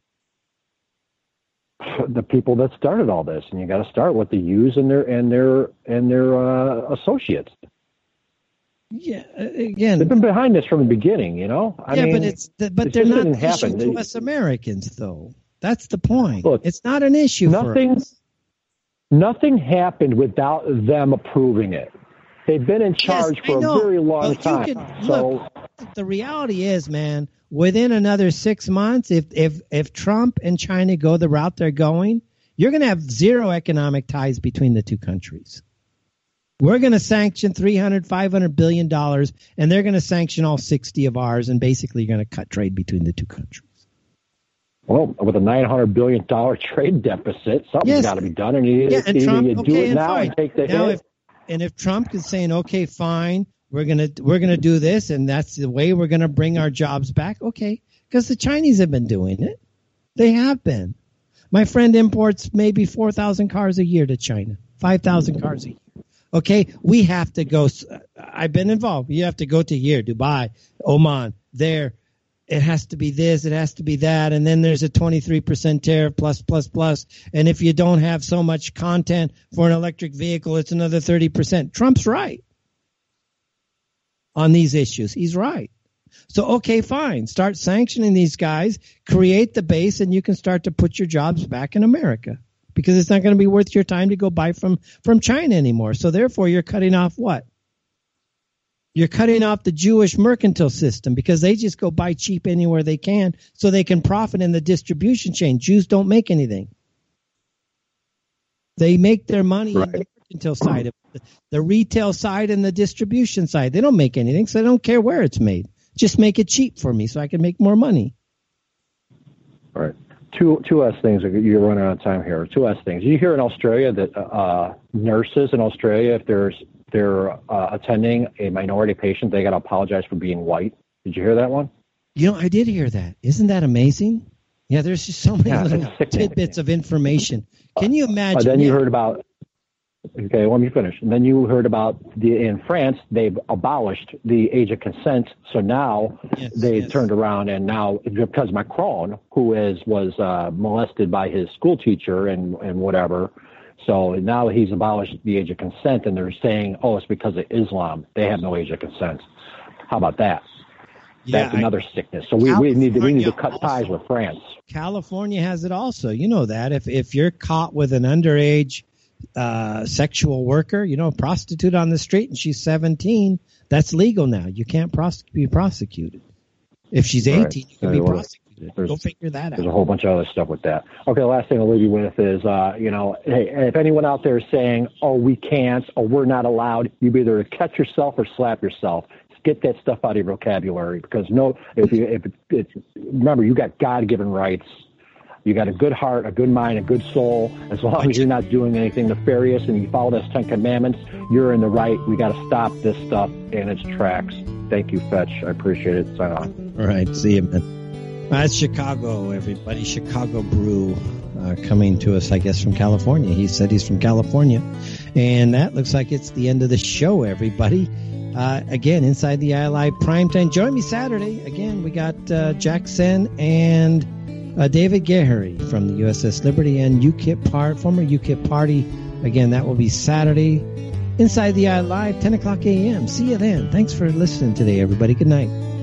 The people that started all this, and you got to start with the Hughes and their associates. Yeah, again, they've been behind this from the beginning. But they're not an issue to us Americans, though. That's the point. Look, it's not an issue for us. Nothing happened without them approving it. They've been in charge for a very long time. Look, the reality is, man, within another 6 months, if Trump and China go the route they're going, you're going to have zero economic ties between the two countries. We're going to sanction $300-500 billion, and they're going to sanction all 60 of ours, and basically you're going to cut trade between the two countries. Well, with a $900 billion trade deficit, something's got to be done, and you do it now and take the hit. If Trump is saying, okay, fine, we're gonna do this, and that's the way we're gonna bring our jobs back, okay, because the Chinese have been doing it. They have been. My friend imports maybe 4,000 cars a year to China, 5,000 cars a year. Okay, we have to go. I've been involved. You have to go to here, Dubai, Oman, there. It has to be this, it has to be that, and then there's a 23% tariff plus. And if you don't have so much content for an electric vehicle, it's another 30%. Trump's right on these issues. He's right. So, okay, fine. Start sanctioning these guys, create the base, and you can start to put your jobs back in America because it's not going to be worth your time to go buy from China anymore. So, therefore, you're cutting off what? You're cutting off the Jewish mercantile system because they just go buy cheap anywhere they can so they can profit in the distribution chain. Jews don't make anything. They make their money in the retail side, the retail side and the distribution side. They don't make anything, so I don't care where it's made. Just make it cheap for me so I can make more money. All right. Two last things. You're running out of time here. Two last things. You hear in Australia that nurses in Australia, if they're attending a minority patient, they got to apologize for being white. Did you hear that one? I did hear that. Isn't that amazing? Yeah, there's just so many little tidbits of information. Can you imagine? Then you heard about. Okay, let me finish. And then you heard about in France, they've abolished the age of consent. So now they turned around, and now because Macron, who was molested by his school teacher and whatever, so now he's abolished the age of consent, and they're saying, oh, it's because of Islam. They have no age of consent. How about that? Yeah, that's another sickness. So we need to cut ties with France. California has it also. You know that if you're caught with an underage sexual worker, prostitute on the street, and she's 17, that's legal now. You can't be prosecuted. If she's 18, you can be prosecuted. Go figure that out. There's a whole bunch of other stuff with that. Okay, the last thing I'll leave you with is, hey, if anyone out there is saying, oh, we can't, or we're not allowed, you either catch yourself or slap yourself. Get that stuff out of your vocabulary, because remember, you got God-given rights. You got a good heart, a good mind, a good soul. As long as you're not doing anything nefarious and you follow those 10 Commandments, you're in the right. We got to stop this stuff in its tracks. Thank you, Fetch. I appreciate it. Sign on. All right. See you, man. That's Chicago, everybody. Chicago Brew coming to us, I guess, from California. He said he's from California. And that looks like it's the end of the show, everybody. Again, Inside the Eye Live Primetime. Join me Saturday. Again, we got Jackson and David Gehery from the USS Liberty and former UKIP party. Again, that will be Saturday. Inside the Eye Live, 10 o'clock a.m. See you then. Thanks for listening today, everybody. Good night.